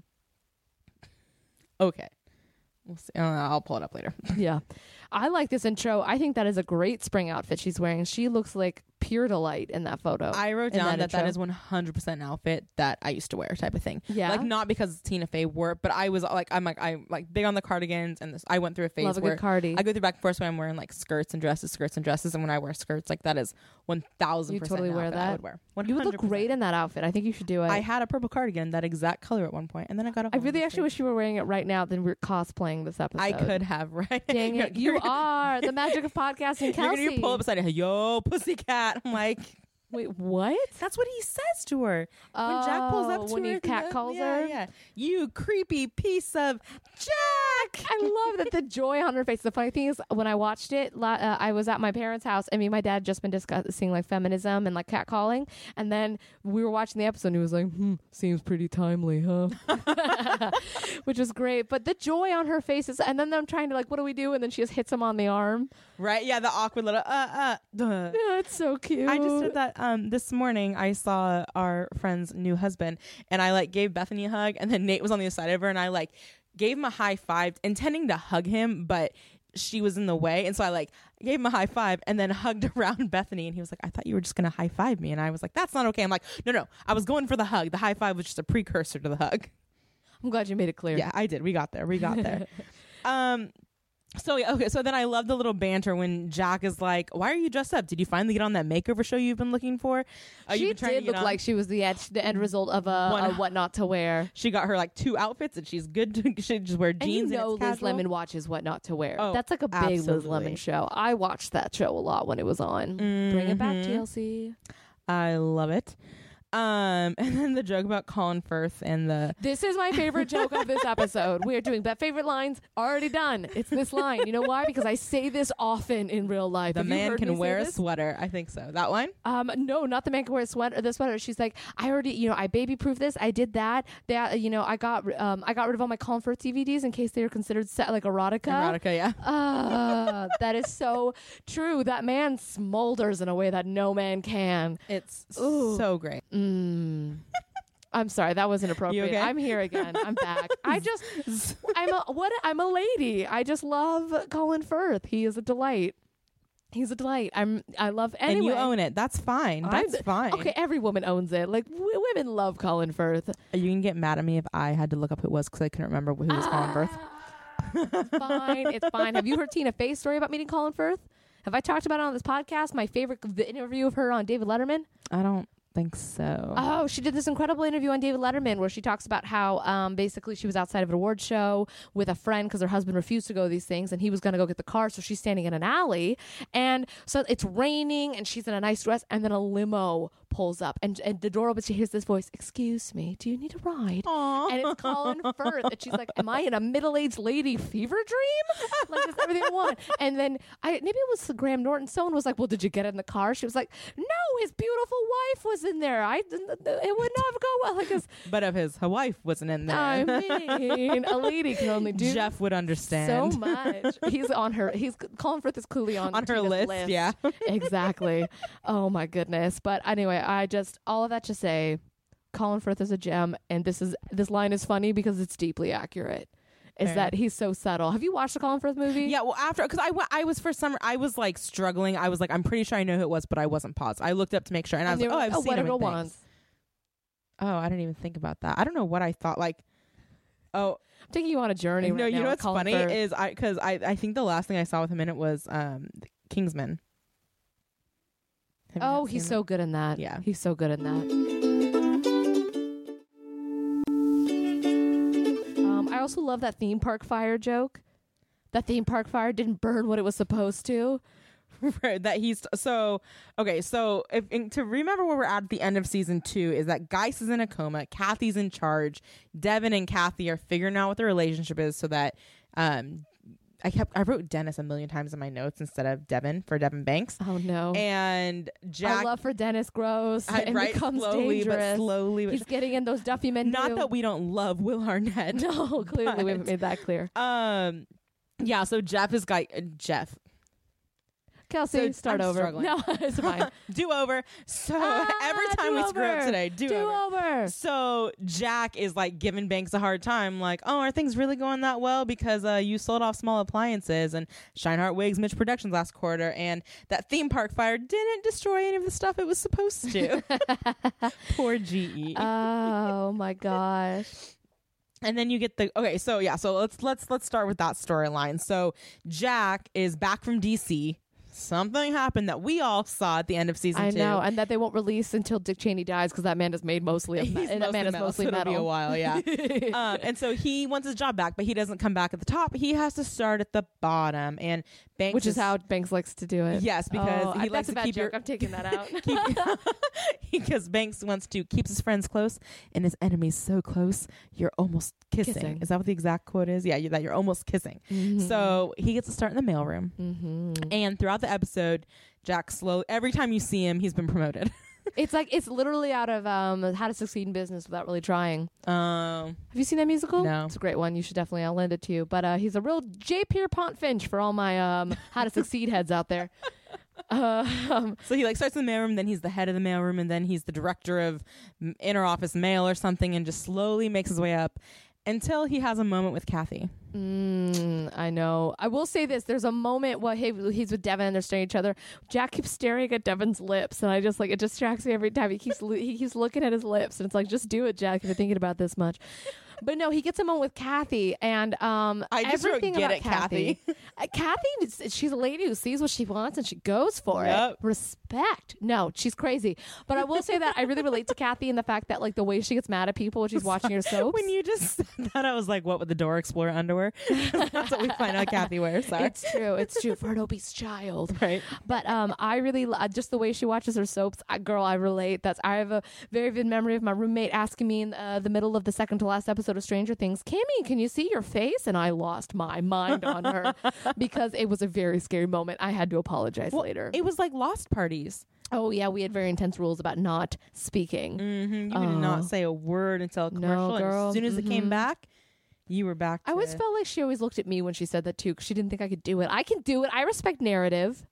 Okay. We'll see. Uh, I'll pull it up later. Yeah, I like this intro. I think that is a great spring outfit she's wearing. She looks like pure delight in that photo. I wrote in down that that that intro. is one hundred percent an outfit that I used to wear, type of thing. Yeah? Like not because Tina Fey wore it, but I was like, I'm like, I'm like big on the cardigans, and this. I went through a phase Love a where good cardi. I go through back and forth when I'm wearing like skirts and dresses, skirts and dresses, and when I wear skirts, like that is one thousand You percent. totally wear I that? would wear. You would look great in that outfit. I think you should do it. I had a purple cardigan that exact color at one point, and then I got a. I really actually wish you were wearing it right now. Then we're cosplaying this episode. I could have, right? Dang You're- it, you you're- are the magic of podcasting, You're Kelsey. gonna pull up beside it. Yo, pussycat. I'm like, Wait, what? that's what he says to her when Jack pulls up Oh, to when her. he cat yeah, calls yeah, her? Yeah, you creepy piece of Jack. I love that the joy on her face. The funny thing is, when I watched it, la- uh, I was at my parents' house, and me and my dad had just been discussing like feminism and like catcalling, and then we were watching the episode, and he was like, "Hmm, seems pretty timely, huh?" Which was great. But the joy on her face is, and then I'm trying to like, what do we do? And then she just hits him on the arm. Right? Yeah, the awkward little uh uh. Duh. Yeah, it's so cute. I just did that um this morning. I saw our friend's new husband, and I like gave Bethany a hug, and then Nate was on the other side of her, and I like gave him a high five, intending to hug him, but she was in the way. And so I like gave him a high five and then hugged around Bethany. And he was like, I thought you were just going to high five me. And I was like, that's not okay. I'm like, no, no, I was going for the hug. The high five was just a precursor to the hug. I'm glad you made it clear. Yeah, I did. We got there. We got there. um, So, yeah, okay, so then I love the little banter when Jack is like, why are you dressed up? Did you finally get on that makeover show you've been looking for? Uh, She you've been trying did to get look on? like she was the end, the end result of a, One- a what not to wear. She got her like two outfits and she's good to she just wear And jeans you know and it's Liz casual. Lemon watches What Not to Wear. Oh, That's like a big Liz absolutely. Lemon show. I watched that show a lot when it was on. Bring it back, Mhm. T L C. I love it. Um, and then the joke about Colin Firth and the This is my favorite joke of this episode. We are doing bet favorite lines already done. It's this line. You know why? Because I say this often in real life. the Have you man heard me can say wear a this? sweater. I think so. That one? Um, no, not the man can wear a sweater. The sweater. She's like, I already, you know, I baby proof this. I did that. That, you know, I got, um, I got rid of all my Colin Firth D V Ds in case they were considered set like erotica. Erotica, yeah. Ah, that is so true. That man smolders in a way that no man can. It's Ooh. so great. Mm. I'm sorry, that was inappropriate. okay? I'm here again. I'm back. I just, I'm a what? I'm a lady. I just love Colin Firth. He is a delight. He's a delight. I'm. I love. Anyway, And you own it. That's fine. That's I'm- fine. Okay, every woman owns it. Like w- women love Colin Firth. You can get mad at me if I had to look up who it was because I couldn't remember who was Colin Firth. It's fine. It's fine. Have you heard Tina Fey's story about meeting Colin Firth? Have I talked about it on this podcast? My favorite the interview of her on David Letterman. I don't think so. Oh, she did this incredible interview on David Letterman where she talks about how um, basically she was outside of an award show with a friend because her husband refused to go to these things and he was going to go get the car. So she's standing in an alley and so it's raining and she's in a nice dress and then a limo pulls up and, and the door opens. She hears this voice, excuse me, do you need a ride? Aww. And it's Colin Firth. And she's like, am I in a middle-aged lady fever dream? Like, that's everything I want. And then I maybe it was Graham Norton. Someone was like, well, did you get in the car? She was like, no, his beautiful wife was in there. I didn't, it would not go well. Like, 'cause, But if his wife wasn't in there, I mean, a lady can only do Jeff would understand. so much. He's on her. He's Colin Firth is clearly on On her Tina's list, yeah. Exactly. Oh my goodness. But anyway, I just all of that to say, Colin Firth is a gem, and this is this line is funny because it's deeply accurate. Is Fair. that he's so subtle? Have you watched the Colin Firth movie? Yeah, well, after because I, wa- I was for some I was like struggling. I was like, I'm pretty sure I know who it was, but I wasn't paused. I looked up to make sure, and I was And like, they oh, were I've seen what him a in girl things. wants. Oh, I didn't even think about that. I don't know what I thought. Like, oh I'm taking you on a journey. no, right you now know with what's Colin funny Firth. is I because I I think the last thing I saw with him in it was um Kingsman. Have you Oh, not he's seen so good in that. Yeah. He's so good in that. Um, I also love that theme park fire joke. That theme park fire didn't burn what it was supposed to. Right, that he's so okay. So if in, to remember where we're at at the end of season two is that Geis is in a coma, Kathy's in charge, Devin and Kathy are figuring out what their relationship is, so that um, I kept I wrote Dennis a million times in my notes instead of Devin for Devin Banks, Oh no. and Jack. Our love for Dennis grows I- and right, becomes slowly dangerous. but slowly. But He's getting in those Duffy men. not too. that we don't love Will Arnett. No, clearly we haven't but- made that clear. Um, yeah. So Jeff is guy uh, Jeff. Kelsey, So start I'm over. struggling. No, it's fine. Do over. So Ah, every time we screw up do-over. today, do, Do over. over. So Jack is like giving Banks a hard time, like, "Oh, are things really going that well? Because uh, you sold off small appliances and Shineheart Wigs, Mitch Productions last quarter, and that theme park fire didn't destroy any of the stuff it was supposed to." Poor G E. Oh my gosh. And then you get the okay. So yeah. So let's let's let's start with that storyline. So Jack is back from D C. Something happened that we all saw at the end of season I two. know, and that they won't release until Dick Cheney dies because that man is made mostly of He's metal. And that man is metal, mostly so it'll metal. be a while, yeah. um, and so he wants his job back, but he doesn't come back at the top. He has to start at the bottom, and Banks Which is how Banks likes to do it. Yes, because Oh, he I- likes that's to a bad keep joke. your I'm taking that out. because Banks wants to keeps his friends close and his enemies so close you're almost kissing. Kissing. Is that what the exact quote is? Yeah, you, that you're almost kissing. So he gets to start in the mailroom, Mm-hmm. and throughout the episode, Jack slowly. Every time you see him, he's been promoted. It's like it's literally out of um, How to Succeed in Business Without Really Trying. um, Have you seen that musical? No. It's a great one. You should definitely. I'll lend it to you. But uh, he's a real J. Pierpont Finch for all my um, How to Succeed heads out there. Uh, um, So he like starts in the mailroom, then he's the head of the mailroom, and then he's the director of m- inner office mail or something, and just slowly makes his way up. until he has a moment with Kathy. Mm, I know. I will say this. There's a moment while he, he's with Devin and they're staring at each other. Jack keeps staring at Devin's lips, and I just like, it distracts me every time. He keeps he keeps looking at his lips, and it's like, just do it, Jack, if you're thinking about this much. But no, he gets a moment with Kathy, and um, I just wrote, everything "Get about it, Kathy." Kathy. uh, Kathy, is- she's a lady who sees what she wants and she goes for Yep. it. Respect. No, she's crazy. But I will say that I really relate to Kathy in the fact that like the way she gets mad at people when she's watching her soaps. When you just said that, I was like, what with the Dora Explorer underwear? That's what we find out Kathy wears. Sorry. It's true. It's true. For an obese child. Right. But um, I really uh, just the way she watches her soaps. I, girl, I relate. That's I have a very vivid memory of my roommate asking me in uh, the middle of the second to last episode of Stranger Things, Kimmy, can you see your face? And I lost my mind on her because it was a very scary moment. I had to apologize Well, later. It was like Lost parties. Oh yeah, we had very intense rules about not speaking. Mm-hmm. You Oh. did not say a word until a No, commercial. and girl. as soon as it came Mhm. back, you were back. I always to- felt like she always looked at me when she said that too, because she didn't think I could do it. I can do it. I respect narrative.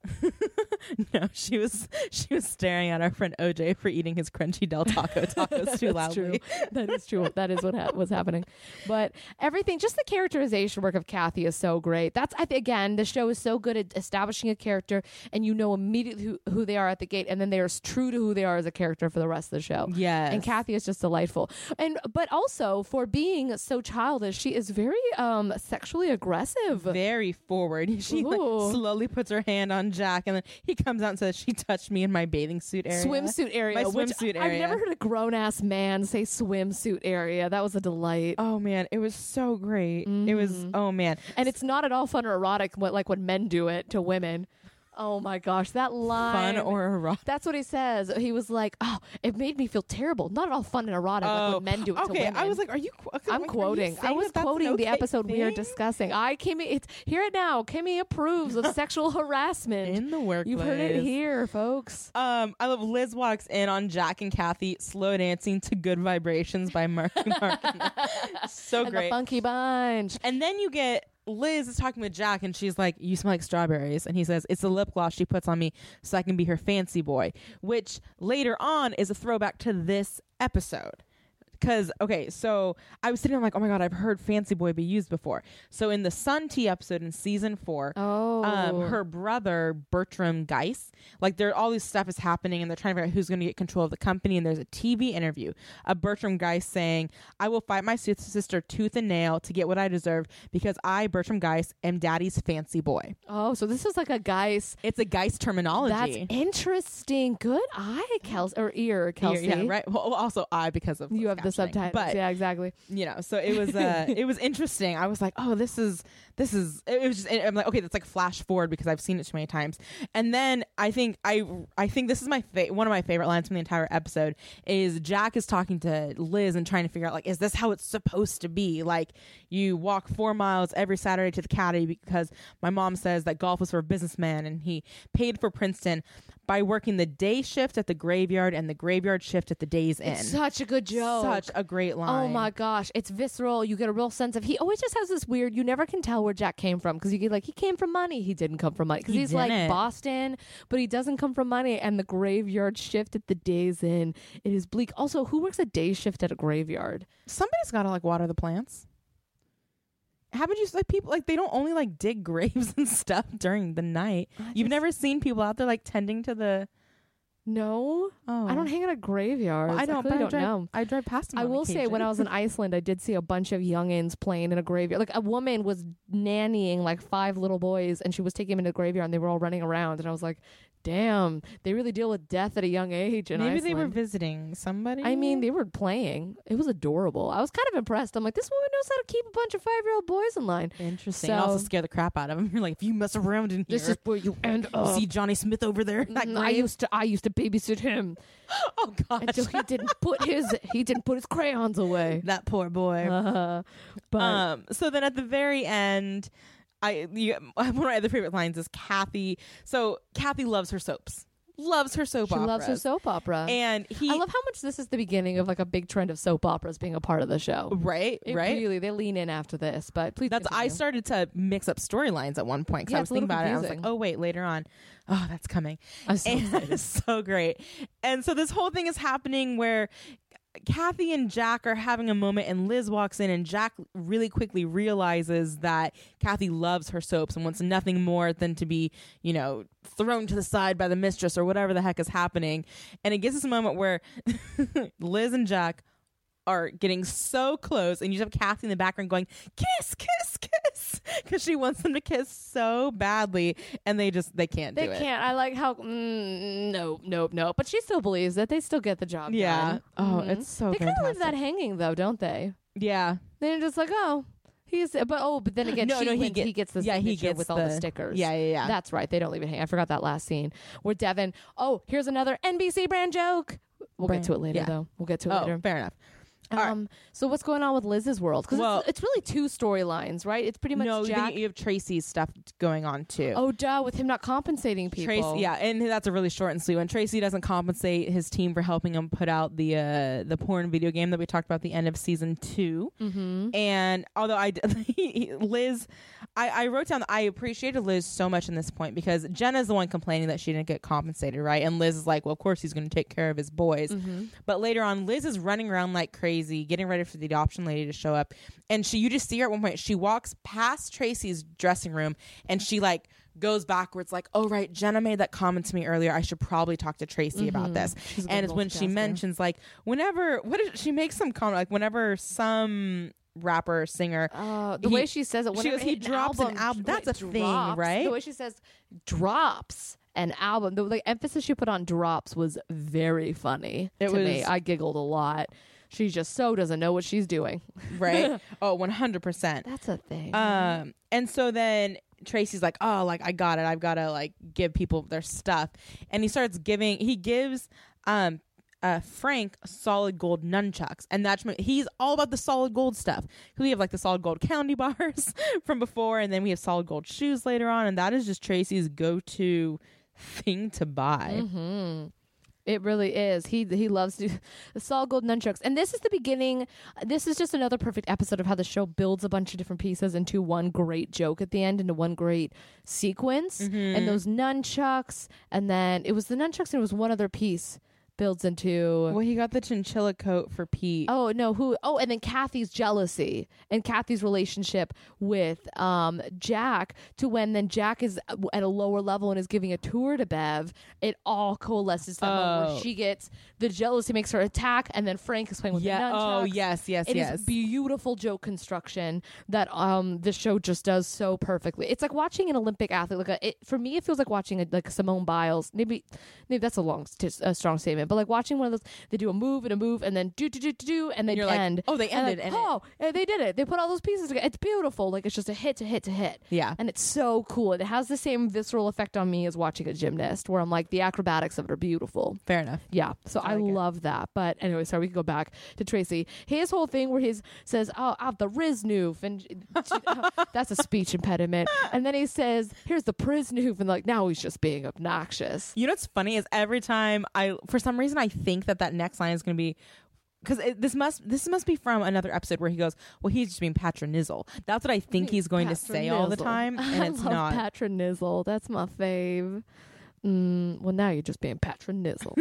No, she was she was staring at our friend O J for eating his crunchy Del Taco tacos too That's loudly. true. That is true. That is what ha- was happening. But everything, just the characterization work of Kathy is so great. That's I think again, the show is so good at establishing a character, and you know immediately who, who they are at the gate, and then they are s- true to who they are as a character for the rest of the show. Yes. And Kathy is just delightful. And but also for being so childish, she is very um sexually aggressive. Very forward. She like, Ooh. slowly puts her hand on Jack, and then he comes out and says, "She touched me in my bathing suit area." Swimsuit area. My which swimsuit I've area. never heard a grown ass man say swimsuit area. That was a delight. Oh man, it was so great. It was. Mhm. Oh man, And it's not at all fun or erotic, what- like when men do it to women. Oh my gosh, that line. fun or erotic. That's what he says. He was like, "Oh, it made me feel terrible. Not at all fun and erotic, like when men do it to Oh, okay. women." I was like, "Are you?" qu- okay, I'm like, are you quoting. I saying was that that's an quoting the okay episode we are thing? discussing. I Kimmy, it's hear it now. Kimmy approves of sexual harassment in the workplace. You've heard it here, folks. Um, I love Liz walks in on Jack and Kathy slow dancing to "Good Vibrations" by Marky Mark. So And great. the Funky Bunch. And then you get Liz is talking with Jack, and she's like, "You smell like strawberries," and he says, "It's the lip gloss she puts on me so I can be her fancy boy," which later on is a throwback to this episode. Because, okay, so I was sitting there like, oh my God, I've heard fancy boy be used before. So in the Sun Tea episode in season four, Oh, um, her brother, Bertram Geis, like there, all this stuff is happening and they're trying to figure out who's going to get control of the company. And there's a T V interview of Bertram Geis saying, "I will fight my sis- sister tooth and nail to get what I deserve because I, Bertram Geis, am daddy's fancy boy." oh, so this is like a Geis. It's a Geis terminology. That's interesting. Good eye, Kelsey, or ear, Kelsey. Yeah, right. Well, also I because of You have the captioning. subtitles. But Yeah, exactly. you know, so it was uh it was interesting. I was like, oh, this is this is it was just I'm like, okay, that's like flash forward because I've seen it too many times. And then I think I I think this is my fa- one of my favorite lines from the entire episode is Jack is talking to Liz and trying to figure out like, is this how it's supposed to be? Like you walk four miles every Saturday to the caddy because my mom says that golf was for a businessman, and he paid for Princeton by working the day shift at the graveyard and the graveyard shift at the Days Inn. It's such a good joke. Such a great line. Oh my gosh, it's visceral. You get a real sense of he always just has this weird. You never can tell where Jack came from because you get like he came from money. He didn't come from money because He he's like didn't. Boston, but he doesn't come from money. And the graveyard shift at the Days Inn, it is bleak. Also, who works a day shift at a graveyard? Somebody's got to like water the plants. Haven't you like people like they don't only like dig graves and stuff during the night? I You've just- never seen people out there like tending to the. No, Oh, I don't hang out at graveyards. Well, I don't. I but really I don't drive, know. I drive past them. I on will say, when I was in occasion. Iceland, I did see a bunch of youngins playing in a graveyard. Like a woman was nannying like five little boys, and she was taking them into the graveyard, and they were all running around. And I was like, "Damn, they really deal with death at a young age." In maybe they were Iceland. visiting somebody. I mean, they were playing. It was adorable. I was kind of impressed. I'm like, this woman knows how to keep a bunch of five year old boys in line. interesting. So- And also scare the crap out of them. You're like, if you mess around in here, This is where you end you up. see Johnny Smith over there. That Mm, I grave? used to. I used to babysit him oh gosh, until he didn't put his he didn't put his crayons away. that poor boy. Uh, but um so then at the very end, I you, one of my other favorite lines is Kathy. So Kathy loves her soaps. Loves her soap she operas. loves her soap opera. And he I love how much this is the beginning of like a big trend of soap operas being a part of the show. right, It right. Really, they lean in after this. But please, That's I continue. started to mix up storylines at one point because Yeah, I it's was a thinking little about it. I was like, confusing. oh wait, later on, oh that's coming. I'm so And excited. it's so great. And so this whole thing is happening where Kathy and Jack are having a moment, and Liz walks in, and Jack really quickly realizes that Kathy loves her soaps and wants nothing more than to be, you know, thrown to the side by the mistress or whatever the heck is happening. And it gets this moment where Liz and Jack are getting so close, and you just have Kathy in the background going, kiss, kiss, kiss, because she wants them to kiss so badly, and they just, they can't They do it. can't. I like how, mm, no, no, no. But she still believes that they still get the job Yeah. done. Oh, Mhm. it's so They kind of fantastic. leave that hanging, though, don't they? Yeah. They're just like, oh, he's, but oh, but then again, No, she no, he wins, get- he gets the yeah, he signature gets with all the the- stickers. Yeah, yeah, yeah. That's right. They don't leave it hanging. I forgot that last scene where Devin, oh, here's another N B C brand joke. We'll Brand- get to it later, yeah. though. We'll get to it Oh, later. fair enough. All right. Um, so what's going on with Liz's world? Because Well- it's, it's really two storylines, right? It's pretty much No, Jack. you have Tracy's stuff going on too. Oh, duh, with him not compensating people. Tracy, yeah, and that's a really short and sweet one. Tracy doesn't compensate his team for helping him put out the uh, the porn video game that we talked about at the end of season two. Mm-hmm. And although I, Liz, I, I wrote down that I appreciated Liz so much in this point because Jenna's the one complaining that she didn't get compensated, right? And Liz is like, well, of course he's going to take care of his boys. Mm-hmm. But later on, Liz is running around like crazy, getting ready for the adoption lady to show up. And she, you just see her at one point. She walks past Tracy's dressing room, and she like goes backwards, like, "Oh right, Jenna made that comment to me earlier. I should probably talk to Tracy about Mhm. this." She's a good And it's when she multitasker. mentions like, whenever what did she make some comment like whenever some rapper or singer. Uh, the He- way she says it, she whenever goes, he an drops an album, album. That's right, a thing, drops, right? The way she says drops an album, the, the emphasis she put on drops was very funny It to me. was- I giggled a lot. She just so doesn't know what she's doing. Right? Oh, one hundred percent. That's a thing. Um, and so then Tracy's like, "Oh, like I got it. I've got to like give people their stuff." And he starts giving. He gives um uh Frank solid gold nunchucks, and that's he's all about the solid gold stuff. We have like the solid gold candy bars from before, and then we have solid gold shoes later on, and that is just Tracy's go-to thing to buy. Mm-hmm. It really is. He he loves to the solid gold nunchucks. And this is the beginning. This is just another perfect episode of how the show builds a bunch of different pieces into one great joke at the end, into one great sequence. Mm-hmm. And those nunchucks, and then it was the nunchucks and it was one other piece builds into Well, he got the chinchilla coat for Pete. Oh no, who oh and then Kathy's jealousy and Kathy's relationship with um Jack, to when then Jack is at a lower level and is giving a tour to Bev. It all coalesces to that moment Oh. where she gets the jealousy makes her attack, and then Frank is playing with yeah. the nunchucks. Oh, yes, yes, It is yes. beautiful joke construction that um the show just does so perfectly. It's like watching an Olympic athlete. Like a, it, for me, it feels like watching a, like Simone Biles. Maybe maybe that's a long, st- a strong statement, but like watching one of those, they do a move and a move and then do do do do do and they You're like, end. oh, they And ended, like, and it- oh, eh, they did it. They put all those pieces together. It's beautiful. Like it's just a hit to hit to hit. Yeah. And it's so cool. It has the same visceral effect on me as watching a gymnast, where I'm like, the acrobatics of it are beautiful. Fair enough. Yeah, so I like it. love that. But anyway, sorry, we can go back to Tracy. His whole thing where he says, "Oh, I've the Riznoof," and she- uh, that's a speech impediment. And then he says, "Here's the Priznoof," and like now he's just being obnoxious. You know what's funny is every time I, for some reason, I think that that next line is going to be, because this must this must be from another episode where he goes, "Well, he's just being patronizzle." That's what I think he's going to say all the Patronizzle. time, and I it's love not. patronizzle. That's my fave. Mm, well, now you're just being patronizzle.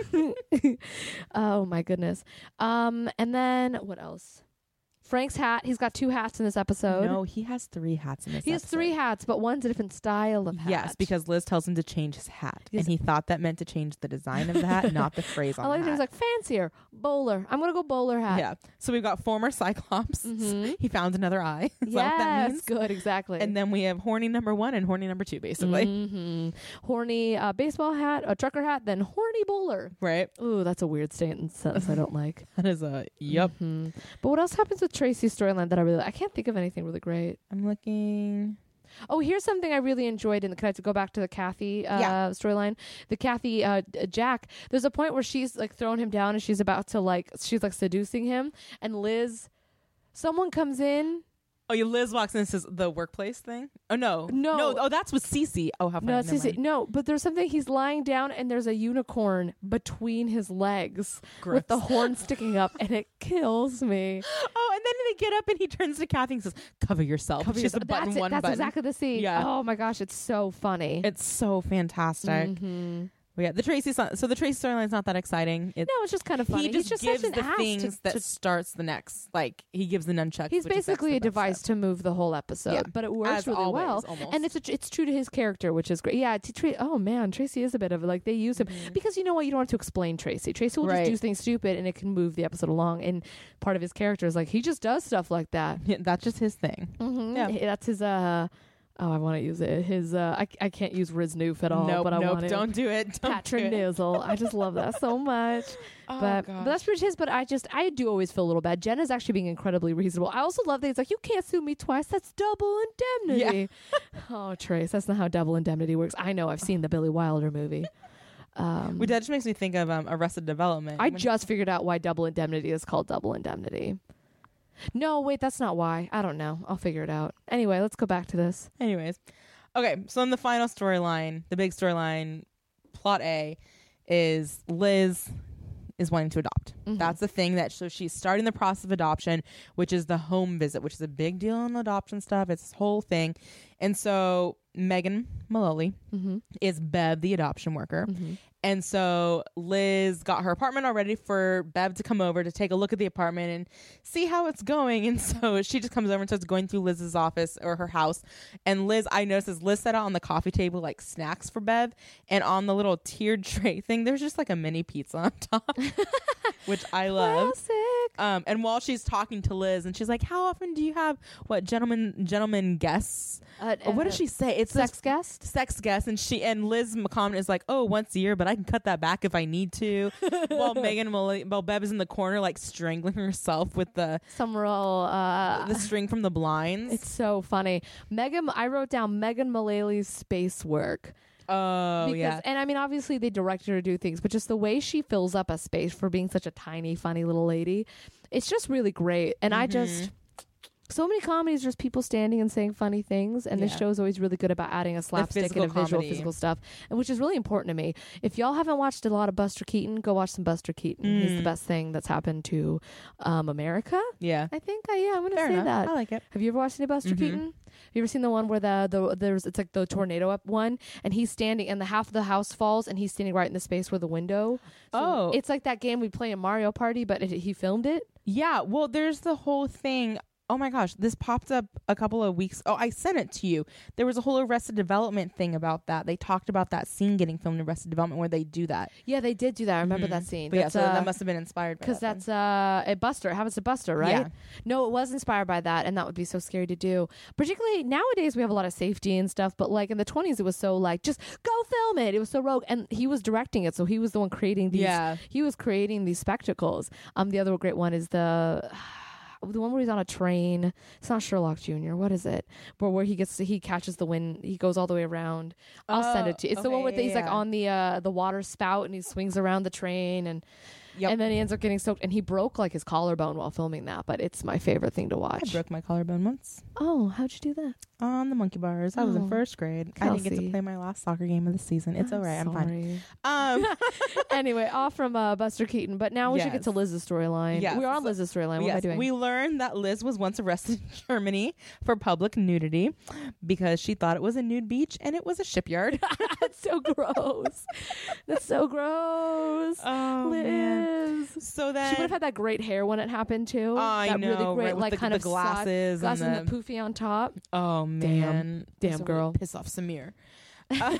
Oh my goodness. Um, and then what else? Frank's hat. He's got two hats in this episode. No, he has three hats in this. He has episode. three hats, but one's a different style of hat. Yes, because Liz tells him to change his hat, Yes. and he thought that meant to change the design of the hat, not the phrase on I like the that he was hat. like fancier bowler. I'm gonna go bowler hat. Yeah. So we've got former Cyclops. Mhm. He found another eye. Is that what that Yes, means? good, exactly. And then we have horny number one and horny number two, basically. hmm horny uh, baseball hat, a trucker hat, then horny bowler. Right. Ooh, that's a weird sentence sentence I don't like. That is a yep. Mhm. But what else happens with Tracy's storyline that I really? I can't think of anything really great. I'm looking. Oh, here's something I really enjoyed. And can I go back to the Kathy uh, Yeah. storyline? The Kathy uh, d- Jack. There's a point where she's like throwing him down and she's about to like she's like seducing him, and Liz, someone comes in. Oh, yeah, Liz walks in and says the workplace thing. Oh no, No. no. Oh, that's with Cece. Oh, how funny. No, it's Never his, mind. no, but there's something. He's lying down, and there's a unicorn between his legs with the Gross. horn sticking up, and it kills me. Oh, and then they get up and he turns to Kathy and says, "Cover yourself." Cover She's a yourself. button That's it. one That's button. exactly the scene. Yeah. Oh my gosh, it's so funny. It's so fantastic. Mhm. But yeah, the Tracy so the Tracy storyline's not that exciting. It, No, it's just kind of funny. he just, He's just gives such an the ass things to, that to starts the next. Like he gives the nunchucks. He's which affects basically the a device episode. to move the whole episode, Yeah. but it works As really always, well. almost. And it's a, it's true to his character, which is great. Yeah, t- Tra- oh man, Tracy is a bit of a, like they use him Mhm. because you know what, you don't have to explain Tracy. Tracy will Right. just do things stupid, and it can move the episode along. And part of his character is like he just does stuff like that. Yeah, that's just his thing. Mm-hmm. Yeah. That's his. Uh, oh, I want to use it. His. Uh, I I can't use Riz Noof at all, nope, but I nope, want to. don't do it. Don't Patrick do it. Nizzle. I just love that so much. Oh, but, gosh. but that's pretty his. But I just I do always feel a little bad. Jen is actually being incredibly reasonable. I also love that he's like, you can't sue me twice. That's double indemnity. Oh, Trace, that's not how double indemnity works. I know. I've seen the Billy Wilder movie. Um, Which that just makes me think of um, Arrested Development. I When- just figured out why double indemnity is called double indemnity. No, wait, that's not why. I don't know. I'll figure it out. Anyway, let's go back to this. Anyways, okay. So in the final storyline, the big storyline, plot A, is Liz is wanting to adopt. Mhm. That's the thing that so she's starting the process of adoption, which is the home visit, which is a big deal in adoption stuff. It's this whole thing, and so Megan Mullally Mm-hmm. is Bev, the adoption worker. Mm-hmm. And so Liz got her apartment all ready for Bev to come over to take a look at the apartment and see how it's going. And so she just comes over and starts going through Liz's office or her house. And Liz, I noticed, is Liz set out on the coffee table like snacks for Bev. And on the little tiered tray thing, there's just like a mini pizza on top, which I love. Classic. Um, and while she's talking to Liz, and she's like, "How often do you have what gentlemen gentlemen guests? Uh, Or what uh, does she say? It's Sex this guest? sex guest." And she and Liz McCommon is like, "Oh, once a year, but I can cut that back if I need to." While Megan, Mullally- while Bev is in the corner, like strangling herself with the Some real. Uh, the string from the blinds. It's so funny. Megan, I wrote down Megan Mullally's space work. oh because, yeah, And I mean, obviously they directed her to do things, but just the way she fills up a space for being such a tiny, funny little lady, it's just really great. And I just. So many comedies, there's people standing and saying funny things, and this Yeah. show is always really good about adding a slapstick and physical a visual comedy. physical stuff, and which is really important to me. If y'all haven't watched a lot of Buster Keaton, go watch some Buster Keaton. He's the Mm. best thing that's happened to um, America. yeah. I think, I, yeah, I'm gonna Fair say enough. that. I like it. Have you ever watched any Buster Mhm. Keaton? Have you ever seen the one where the, the there's it's like the tornado up one, and he's standing and the half of the house falls and he's standing right in the space where the window. So Oh. it's like that game we play in Mario Party, but it, he filmed it. Yeah. Well, there's the whole thing. Oh my gosh, this popped up a couple of weeks. Oh, I sent it to you. There was a whole Arrested Development thing about that. They talked about that scene getting filmed in Arrested Development where they do that. Yeah, they did do that. I remember Mhm. that scene. But yeah, That's, so uh, that must have been inspired by because that that's uh a Buster. It happens to Buster, right? Yeah. No, it was inspired by that, and that would be so scary to do. Particularly nowadays, we have a lot of safety and stuff, but like in the twenties, it was so like just go film it. It was so rogue, and he was directing it, so he was the one creating these. Yeah. He was creating these spectacles. Um, the other great one is the. The one where he's on a train. It's not Sherlock Junior What is it? Where where he gets to, he catches the wind. He goes all the way around. I'll send it to you. It's the okay, one where yeah, he's like yeah. on the uh the water spout and he swings around the train and Yep. and then he ends up getting soaked and he broke like his collarbone while filming that. But it's my favorite thing to I watch. broke my collarbone once Oh, how'd you do that? on the monkey bars. I was Oh, in first grade. I didn't get Kelsey. to play my last soccer game of the season. It's I'm all right. I'm fine. sorry. Um, Anyway, off from uh, Buster Keaton, but now we should get to Yes. Liz's storyline. Yes. We're on So- Liz's storyline. What am I yes, doing? we learned that Liz was once arrested in Germany for public nudity because she thought it was a nude beach and it was a shipyard. That's so gross. That's so gross. Oh, man. Liz. So She then would have had that great hair when it happened too. I that know, really great, right, with like the- kind the of side- glasses and glasses and the- the poofy on top. oh man, Damn This will girl. piss off Samir. Uh,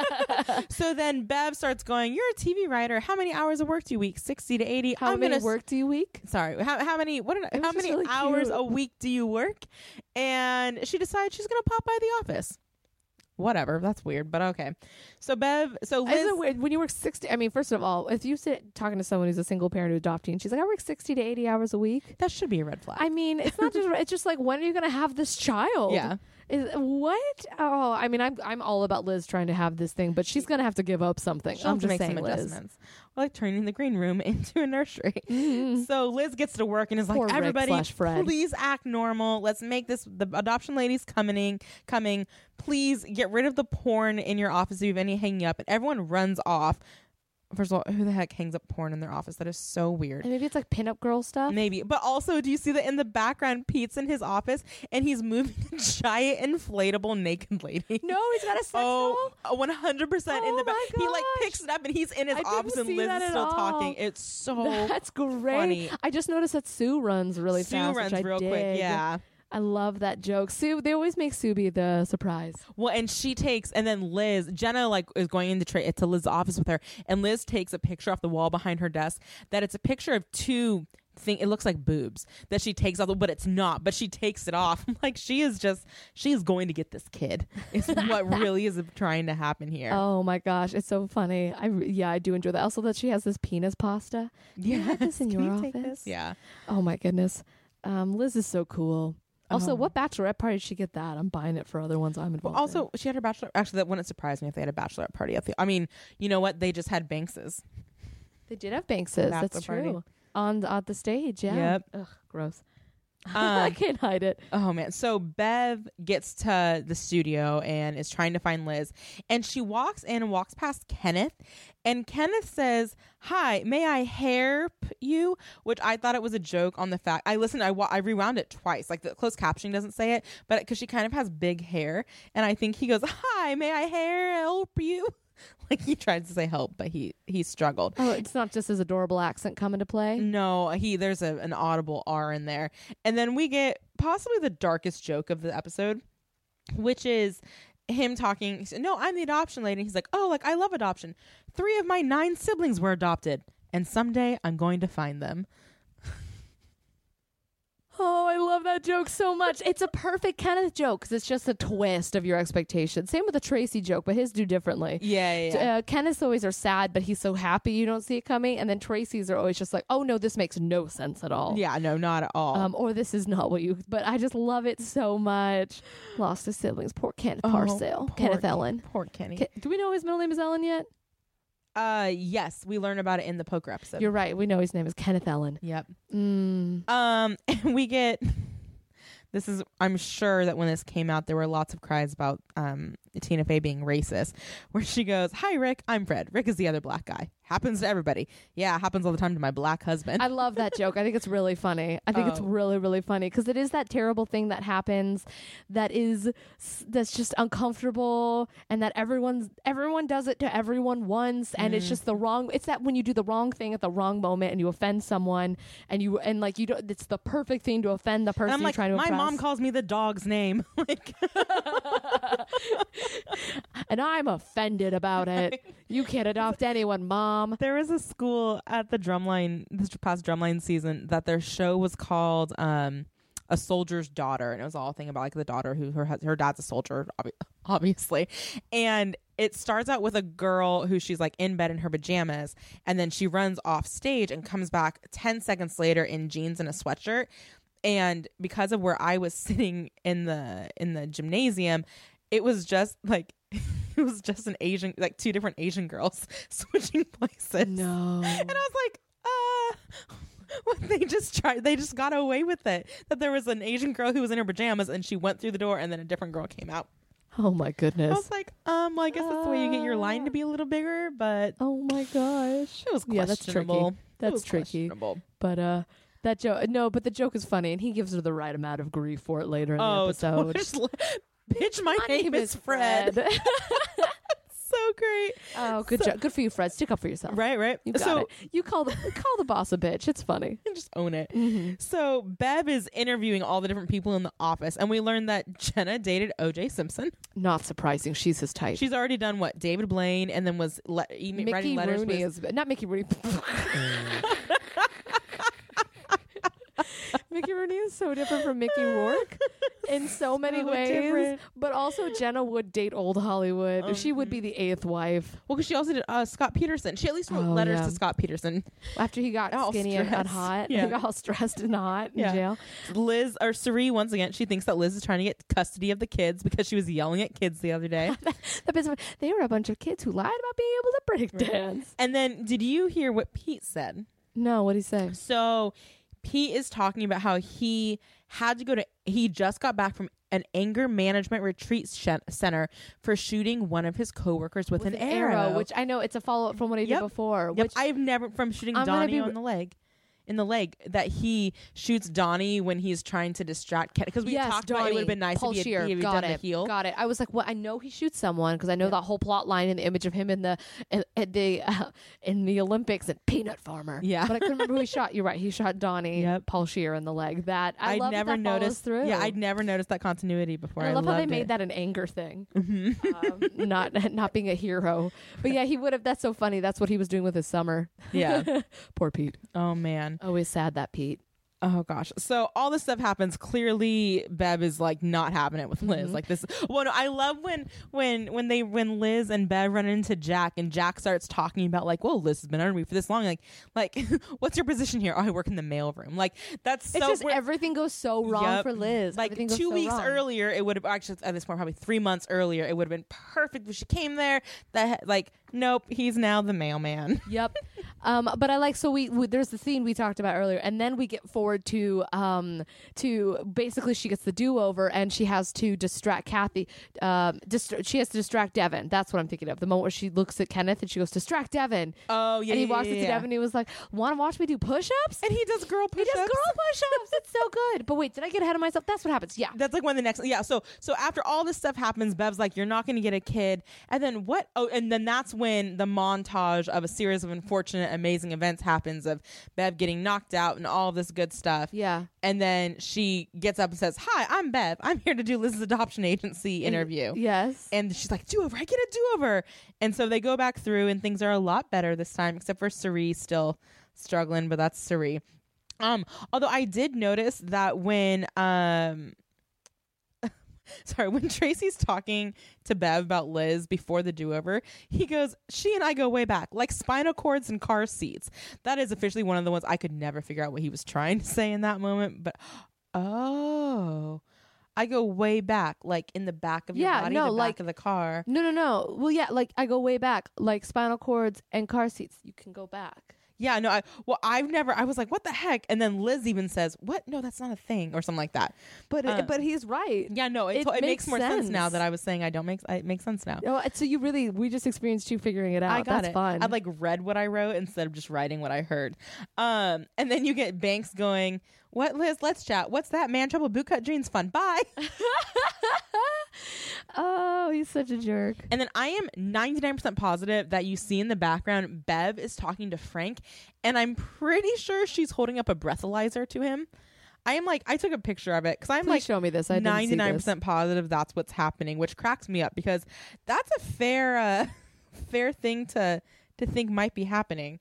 so then Bev starts going, "You're a T V writer. How many hours of work do you week? Sixty to eighty. How I'm many gonna s- work do you week? Sorry, how, how many? What? Did I, It was how just many really hours cute. a week do you work?" And she decides she's gonna pop by the office. Whatever, that's weird, but okay. So Bev, so Liz, Isn't it weird when you work sixty? I mean, first of all, if you sit talking to someone who's a single parent who's adopting, and she's like, "I work sixty to eighty hours a week." that should be a red flag. I mean, it's not just. It's just like, when are you going to have this child? Yeah. Is, what? Oh, I mean, I'm I'm all about Liz trying to have this thing, but she's going to have to give up something. She'll I'm have to just make saying, some Liz. adjustments. We're like turning the green room into a nursery. Mhm. So Liz gets to work and is Poor like, Rick "Everybody, slash Fred. please act normal. Let's make this. The adoption lady's coming. Coming. Please get rid of the porn in your office if you have any hanging up." And everyone runs off. first of all, who the heck hangs up porn in their office? That is so weird. And maybe it's like pinup girl stuff. Maybe. But also, do you see that in the background, Pete's in his office and he's moving a giant inflatable naked lady? No, he's got a sex Oh, doll. one hundred percent in Oh the back. my He like gosh. picks it up and he's in his I didn't office and see Liz that is at still all. talking. It's so That's great. funny. I just noticed that Sue runs really Sue fast. runs which I real quick. dig. Yeah. I love that joke. Sue, they always make Sue be the surprise. Well, and she takes, and then Liz, Jenna, like, is going into tra- to Liz's office with her, and Liz takes a picture off the wall behind her desk that it's a picture of two thing. It looks like boobs that she takes off, but it's not. But she takes it off. Like, she is just, she is going to get this kid. Is what really is trying to happen here. Oh my gosh, it's so funny. I re- yeah, I do enjoy that. Also, that she has this penis pasta. yeah, You have this in Can your you take office? this? Yeah. Oh my goodness. Um, Liz is so cool. Also, Oh. what bachelorette party did she get that? I'm buying it for other ones I'm involved in. Also, she had her bachelor. Actually, that wouldn't surprise me if they had a bachelorette party. At the, I mean, you know what? They just had Banks's. They did have Banks's. That's Bachelor true. party. On at the stage, yeah. Yep. Ugh, gross. Um, I can't hide it. Oh man. So Bev gets to the studio and is trying to find Liz, and she walks in and walks past Kenneth, and Kenneth says, "Hi, may I help you?" Which I thought it was a joke on the fact I listened. I wa- I rewound it twice. Like the closed captioning doesn't say it, but because she kind of has big hair, and I think he goes, "Hi, may I help you?" Like he tried to say help, but he he struggled. Oh, it's not just his adorable accent come into play. No, he there's a, an audible R in there. And then we get possibly the darkest joke of the episode, which is him talking. He said, "No, I'm the adoption lady." And he's like, "Oh, like I love adoption. Three of my nine siblings were adopted, and someday I'm going to find them." Oh, I love that joke so much. It's a perfect Kenneth joke because it's just a twist of your expectations. Same with the Tracy joke, but his do differently. Yeah, yeah. Uh, Kenneth's always are sad, but he's so happy you don't see it coming. And then Tracy's are always just like, oh, no, this makes no sense at all. Yeah, no, not at all. Um, or this is not what you, but I just love it so much. Lost his siblings. Poor Kenneth Oh, Parcell. poor Kenneth Ken- Ellen. Poor Kenny. Ke- do we know his middle name is Ellen yet? Uh, yes, we learn about it in the poker episode. You're right. We know his name is Kenneth Ellen. Yep. Mm. Um, and we get. This is, I'm sure that when this came out, there were lots of cries about um, Tina Fey being racist, where she goes, "Hi, Rick. I'm Fred. Rick is the other black guy. Happens to everybody. Yeah, happens all the time to my black husband." I love that joke. I think it's really funny. I think it's Oh. really, really funny because it is that terrible thing that happens that is that's just uncomfortable, and that everyone's everyone does it to everyone once, and it's just the wrong. It's that when you do the wrong thing at the wrong moment and you offend someone, and you and like you don't. It's the perfect thing to offend the person And I'm you're like, trying to my impress. mom calls me the dog's name. Like, and I'm offended about it. You can't adopt anyone, Mom. there was a school at the Drumline, this past Drumline season, that their show was called um, A Soldier's Daughter, and it was all a thing about like the daughter who her her dad's a soldier, obvi- obviously, and it starts out with a girl who she's like in bed in her pajamas, and then she runs off stage and comes back ten seconds later in jeans and a sweatshirt. And because of where I was sitting in the in the gymnasium, it was just like it was just an Asian, like two different Asian girls switching places. No. And I was like, uh, what, they just tried, they just got away with it. That there was an Asian girl who was in her pajamas and she went through the door and then a different girl came out. Oh my I goodness. was like, um, well, I guess that's the way you get your line to be a little bigger, but Oh my gosh. it was Yeah, that's tricky. questionable. It That's was tricky. questionable. But uh that joke no, but the joke is funny and he gives her the right amount of grief for it later in the Oh, episode. just, bitch, my, name, is Fred. So great. Oh, good So- job. Good for you, Fred. Stick up for yourself. Right, right. You got so it. You call the call the boss a bitch. It's funny. just own it. Mm-hmm. So Bev is interviewing all the different people in the office, and we learned that Jenna dated O J Simpson. Not surprising. She's his type. She's already done what, David Blaine, and then was le- e- Mickey writing letters Rooney with. is not Mickey Rooney. Mickey Rooney is so different from Mickey Rourke in so many So ways. different. But also, Jenna would date old Hollywood. She would be the eighth wife Well, because she also did uh, Scott Peterson. She at least wrote Oh, letters yeah. to Scott Peterson. after he got All skinny and got stressed. hot. Yeah. He got all stressed and hot in Yeah. jail. Liz or Suri, once again, she thinks that Liz is trying to get custody of the kids because she was yelling at kids the other day. The best one- They were a bunch of kids who lied about being able to break dance. And then, did you hear what Pete said? No, what'd he say? So Pete is talking about how he had to go to, he just got back from an anger management retreat sh- center for shooting one of his coworkers with, With an, an arrow. arrow, which I know it's a follow up from what he Yep. did before. Yep, Which I've never from shooting I'm gonna Donnie be- on the leg. In the leg, that he shoots Donnie when he's trying to distract Ken. Because we yes, talked Donnie, about it would have been nice Paul if he had, Scheer, he had got done it, the heel. Got it. I was like, well, I know he shoots someone because I know Yeah. that whole plot line and the image of him in the in, in the uh, in the Olympics and Peanut Farmer. Yeah. but I couldn't remember who he shot. You're right. He shot Donnie, Yep. Paul Scheer in the leg. That I I'd love never that, that follows noticed. through. Yeah, I'd never noticed that continuity before. And I love how they loved made it. that an anger thing, Mhm. um, not not being a hero. But yeah, he would have. That's so funny. That's what he was doing with his summer. Yeah. Poor Pete. Oh man. Always sad that Pete. Oh gosh. So all this stuff happens. Clearly Bev is like not having it with Liz. Mhm. Like this. Well, no, I love when when when they when Liz and Bev run into Jack and Jack starts talking about like, well, Liz has been under me for this long. Like, like, what's your position here? Oh, I work in the mailroom. Like that's so It's just weird. everything goes so wrong Yep. for Liz. Like Everything goes two so weeks wrong. earlier, it would have actually at this point probably three months earlier, it would have been perfect if she came there. That like, nope, he's now the mailman. Yep. Um, but I like so we, we there's the scene we talked about earlier, and then we get forward to um to basically she gets the do over and she has to distract Kathy. Um, dist- she has to distract Devin. That's what I'm thinking of. The moment where she looks at Kenneth and she goes distract Devin. Oh yeah, and he yeah, walks yeah, into yeah. Devin and he was like, "Want to watch me do push-ups?" and he does girl He push-ups. does girl push-ups. It's so good. But wait, did I get ahead of myself? That's what happens. Yeah. That's like when the next yeah so so after all this stuff happens, Bev's like, you're not going to get a kid, and then what? Oh, and then that's when the montage of a series of unfortunate amazing events happens of Bev getting knocked out and all this good stuff. Yeah. And then she gets up and says, hi, I'm Bev, I'm here to do Liz's adoption agency interview. Yes. And she's like, do over, I get a do over. And so they go back through and things are a lot better this time, except for Suri still struggling, but that's Suri. Um, although I did notice that when um sorry, when Tracy's talking to Bev about Liz before the do-over, he goes, she and I go way back, like spinal cords and car seats. That is officially one of the ones I could never figure out what he was trying to say in that moment. But, oh, I go way back, like in the back of your Yeah, body, no, the like- back of the car. No, no, no. Well, yeah, like I go way back, like spinal cords and car seats. You can go back. Yeah, no, I, well, I've never, I was like, what the heck? And then Liz even says, what? No, that's not a thing or something like that. But Uh, it, but he's right. Yeah, no, it, It to- it makes, makes more sense. now sense. that I was saying I don't make, it makes sense now. Oh, so you really we just experienced you figuring it out. I got That's it. fun. I like read what I wrote instead of just writing what I heard. Um, and then you get Banks going, what, Liz? Let's chat. What's that, man? Trouble bootcut jeans fun. Bye. Oh, he's such a jerk. And then I am ninety-nine percent positive that you see in the background, Bev is talking to Frank, and I'm pretty sure she's holding up a breathalyzer to him. I am like, I took a picture of it because I'm Please like show me this. I didn't see ninety-nine this. percent positive that's what's happening, which cracks me up because that's a fair, uh, fair thing to to think might be happening.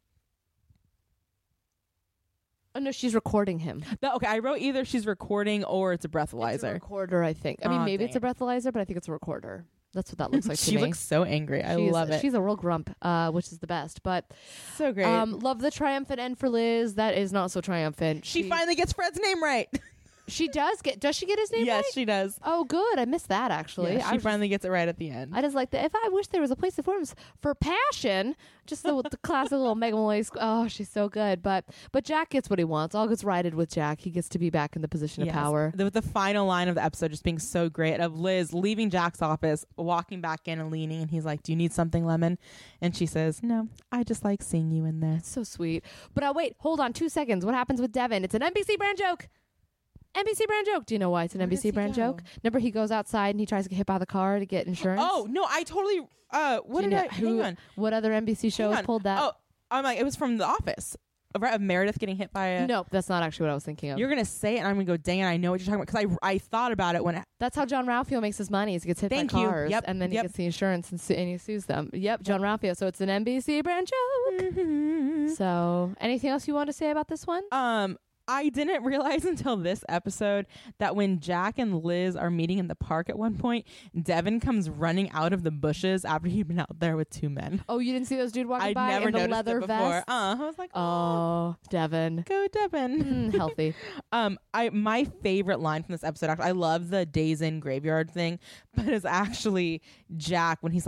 Oh no, she's recording him. No, okay, I wrote either she's recording or it's a breathalyzer. It's a recorder, I think. I mean, Aw, maybe it's a dang breathalyzer, but I think it's a recorder. That's what that looks like to she me. looks so angry. I She's- love it. She's a real grump, uh, which is the best. But so great. um, love the triumphant end for Liz. That is not so triumphant. she, finally gets Fred's name right. she does get. Does she get his name yes, right? she does. Oh, good. I missed that actually. Yeah, I she was finally gets it right at the end. just, I just like that. If I wish there was a place that forms for passion, just the, the classic little Megan Mullally. sc- Oh, she's so good. But but Jack gets what he wants. All gets righted with Jack. He gets to be back in the position Yes. of power. The, with the final line of the episode just being so great of Liz leaving Jack's office, walking back in and leaning, and he's like, do you need something, Lemon? And she says, no, I just like seeing you in there. So sweet. But uh, wait, hold on two seconds. What happens with Devin? It's an N B C brand joke. N B C brand joke. Do you know why it's an Where N B does C he brand go? joke? Remember, he goes outside and he tries to get hit by the car to get insurance. Oh, no, I totally, uh, what Do you did know I, who- hang on. What other N B C hang shows on. pulled that? Oh, I'm like, it was from The Office. Right, of Meredith getting hit by a... no, that's not actually what I was thinking of. You're going to say it, and I'm going to go, dang it, I know what you're talking about. Because I, I thought about it when... I, That's how John Ralphio makes his money. Is he gets hit Thank by you. cars, Yep, and then he yep. gets the insurance and, su- and he sues them. Yep, John Ralphio. So it's an N B C brand joke. Mm-hmm. So, anything else you want to say about this one? Um, I didn't realize until this episode that when Jack and Liz are meeting in the park at one point, Devin comes running out of the bushes after he'd been out there with two men. Oh, you didn't see those dude walking I'd by never in the noticed leather it before. vest? Uh, I was like, oh, Oh, Devin. go Devin. Mm, healthy. Um, I my favorite line from this episode. Actually, I love the Days in graveyard thing, but it's actually Jack when he's like,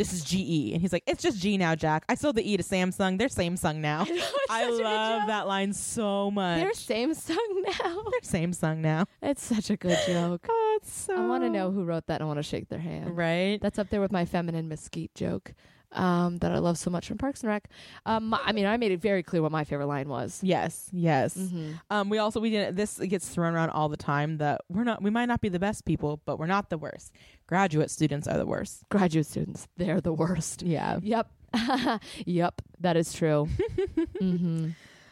this is G E. And he's like, it's just G now, Jack. I sold the E to Samsung. They're Samsung now. I love that line so much. They're Samsung now. They're Samsung now. It's such a good joke. Oh, it's so... I want to know who wrote that. I want to shake their hand. Right? That's up there with my feminine mesquite joke um, that I love so much from Parks and Rec. Um, my, I mean, I made it very clear what my favorite line was. Yes, yes. Mm-hmm. Um, we also we did this gets thrown around all the time that we're not we might not be the best people, but we're not the worst. Graduate students are the worst. Graduate students, they're the worst. Yeah. Yep. Yep. That is true. mm-hmm.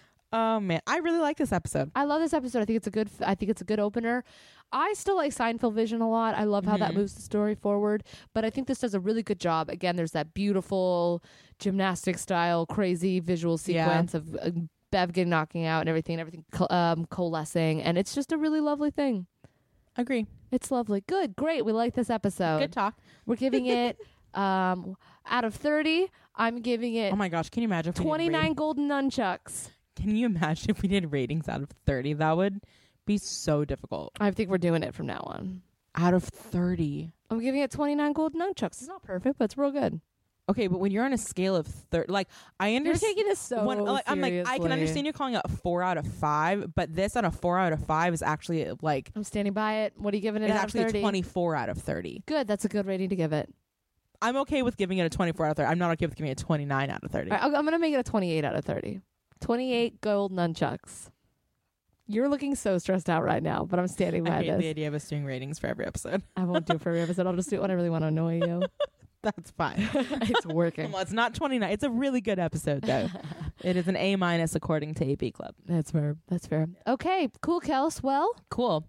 Oh man, I really like this episode. I love this episode. I think it's a good. I think it's a good opener. I still like Seinfeld Vision a lot. I love how Mm-hmm. that moves the story forward. But I think this does a really good job. Again, there's that beautiful gymnastic style, crazy visual sequence Yeah. of uh, Bev getting knocking out and everything, and everything co- um, coalescing, and it's just a really lovely thing. Agree. It's lovely. Good. Great. We like this episode. Good talk. We're giving it um, out of thirty. I'm giving it Oh my gosh, can you imagine if we did twenty-nine rating- golden nunchucks. Can you imagine if we did ratings out of thirty? That would be so difficult. I think we're doing it from now on. Out of thirty. I'm giving it twenty-nine golden nunchucks. It's not perfect, but it's real good. Okay, but when you're on a scale of thirty, like I You're understand. taking it so When, like, I'm like, I can seriously. understand you calling it a four out of five, but this on a four out of five is actually like I'm standing by it. What are you giving it it's out actually of thirty? a twenty-four out of thirty. Good. That's a good rating to give it. I'm okay with giving it a twenty-four out of thirty. I'm not okay with giving it a twenty-nine out of thirty. All right, I'm going to make it a twenty-eight out of thirty. twenty-eight gold nunchucks. You're looking so stressed out right now, but I'm standing by I hate this. the idea of us doing ratings for every episode. I won't do it for every episode. I'll just do it when I really want to annoy you. That's fine. It's working. Well, it's not twenty-nine. It's a really good episode, though. It is an A minus according to A P Club. That's fair. That's fair. Okay, cool, Kels. Well, Cool.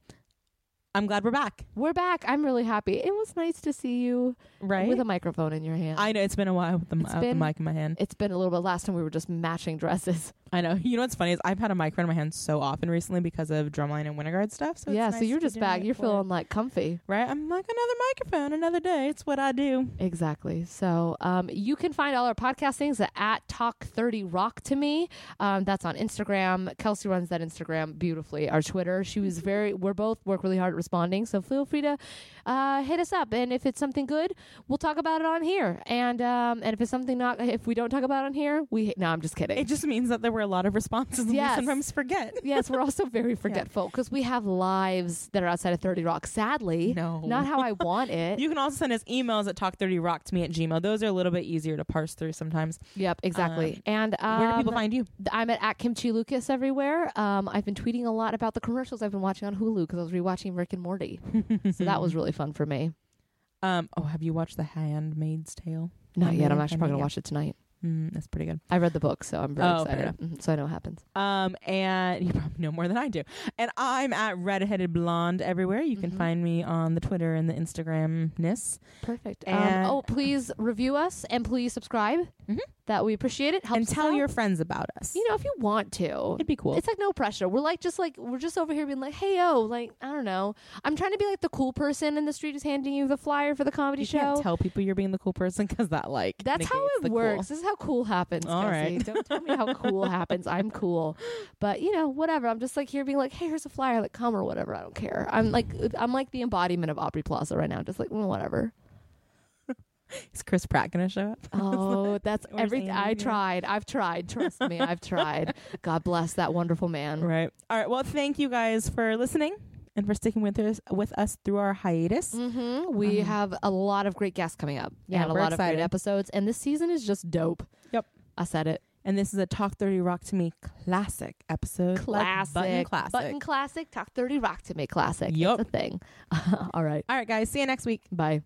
I'm glad we're back. we're back. I'm really happy. It was nice to see you Right? with a microphone in your hand. I know it's been a while with the, It's uh, the been- mic in my hand. it's been a little bit. Last time we were just matching dresses. I know. You know what's funny is I've had a microphone in my hand so often recently because of Drumline and Winter Guard stuff. So yeah, it's so nice you're to be just doing back. it You're for- feeling like comfy. right. I'm like another microphone, another day. It's what I do. Exactly. So um, you can find all our podcast things at, at Talk thirty Rock to Me. Um, that's on Instagram. Kelsey runs that Instagram beautifully. Our Twitter. She was very. We're both work really hard at responding. So feel free to uh, hit us up, and if it's something good, we'll talk about it on here. And um, and if it's something not, if we don't talk about it on here, we. No, I'm just kidding. It just means that there were a lot of responses and Yes. we sometimes forget. Yes, we're also very forgetful because we have lives that are outside of thirty Rock. Sadly, No. not how I want it. You can also send us emails at talk thirty rock to me at gmail. Those are a little bit easier to parse through sometimes. Yep, exactly. and um, Where do people find you? I'm at, at Kimchi Lucas everywhere. Um, I've been tweeting a lot about the commercials I've been watching on Hulu because I was rewatching Rick and Morty. So that was really fun for me. Um, oh, have you watched The Handmaid's Tale? Not yet. I'm Handmaid- actually probably going to Handmaid, watch it tonight. yeah. Mm, that's pretty good. I read the book, so I'm very Oh, fair excited. Mhm, so I know what happens. Um, and you probably know more than I do. And I'm at Redheaded Blonde everywhere. You can Mhm. find me on the Twitter and the Instagram-ness. Perfect. And- um, oh, please review us and please subscribe. Mhm. That we appreciate it. Helps And us tell out. your friends about us. You know, if you want to. It'd be cool. It's like no pressure. We're like just like we're just over here being like, hey yo, like I don't know. I'm trying to be like the cool person in the street who's handing you the flyer for the comedy you show. can't tell people you're being the cool person because that like That's how negates it the cool. works. This is how cool happens. All Kelsey. right. Don't tell me how cool happens. I'm cool, but you know, whatever. I'm just like here being like, hey, here's a flyer, like come or whatever. I don't care. I'm like I'm like the embodiment of Aubrey Plaza right now. Just like mm, whatever. Is Chris Pratt gonna show up? Oh, that's Or everything. Sandy, I yeah. tried. I've tried. Trust me, I've tried. God bless that wonderful man. Right. All right. Well, thank you guys for listening and for sticking with us with us through our hiatus. Mm-hmm. We Um, have a lot of great guests coming up. Yeah, and a we're lot of excited. great episodes. And this season is just dope. Yep. I said it. And this is a Talk thirty Rock to Me classic episode. Like Classic. button classic. Button classic. Talk thirty Rock to Me classic. Yup. It's a thing. All right. All right, guys. See you next week. Bye.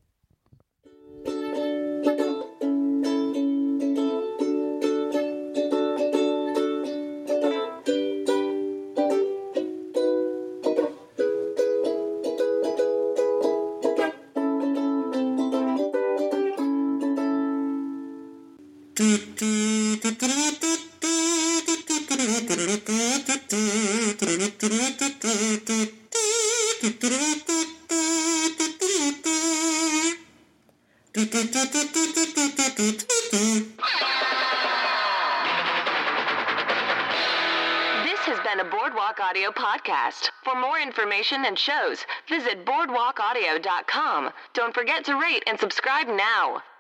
This has been a Boardwalk Audio podcast. For more information and shows, visit boardwalk audio dot com. Don't forget to rate and subscribe now.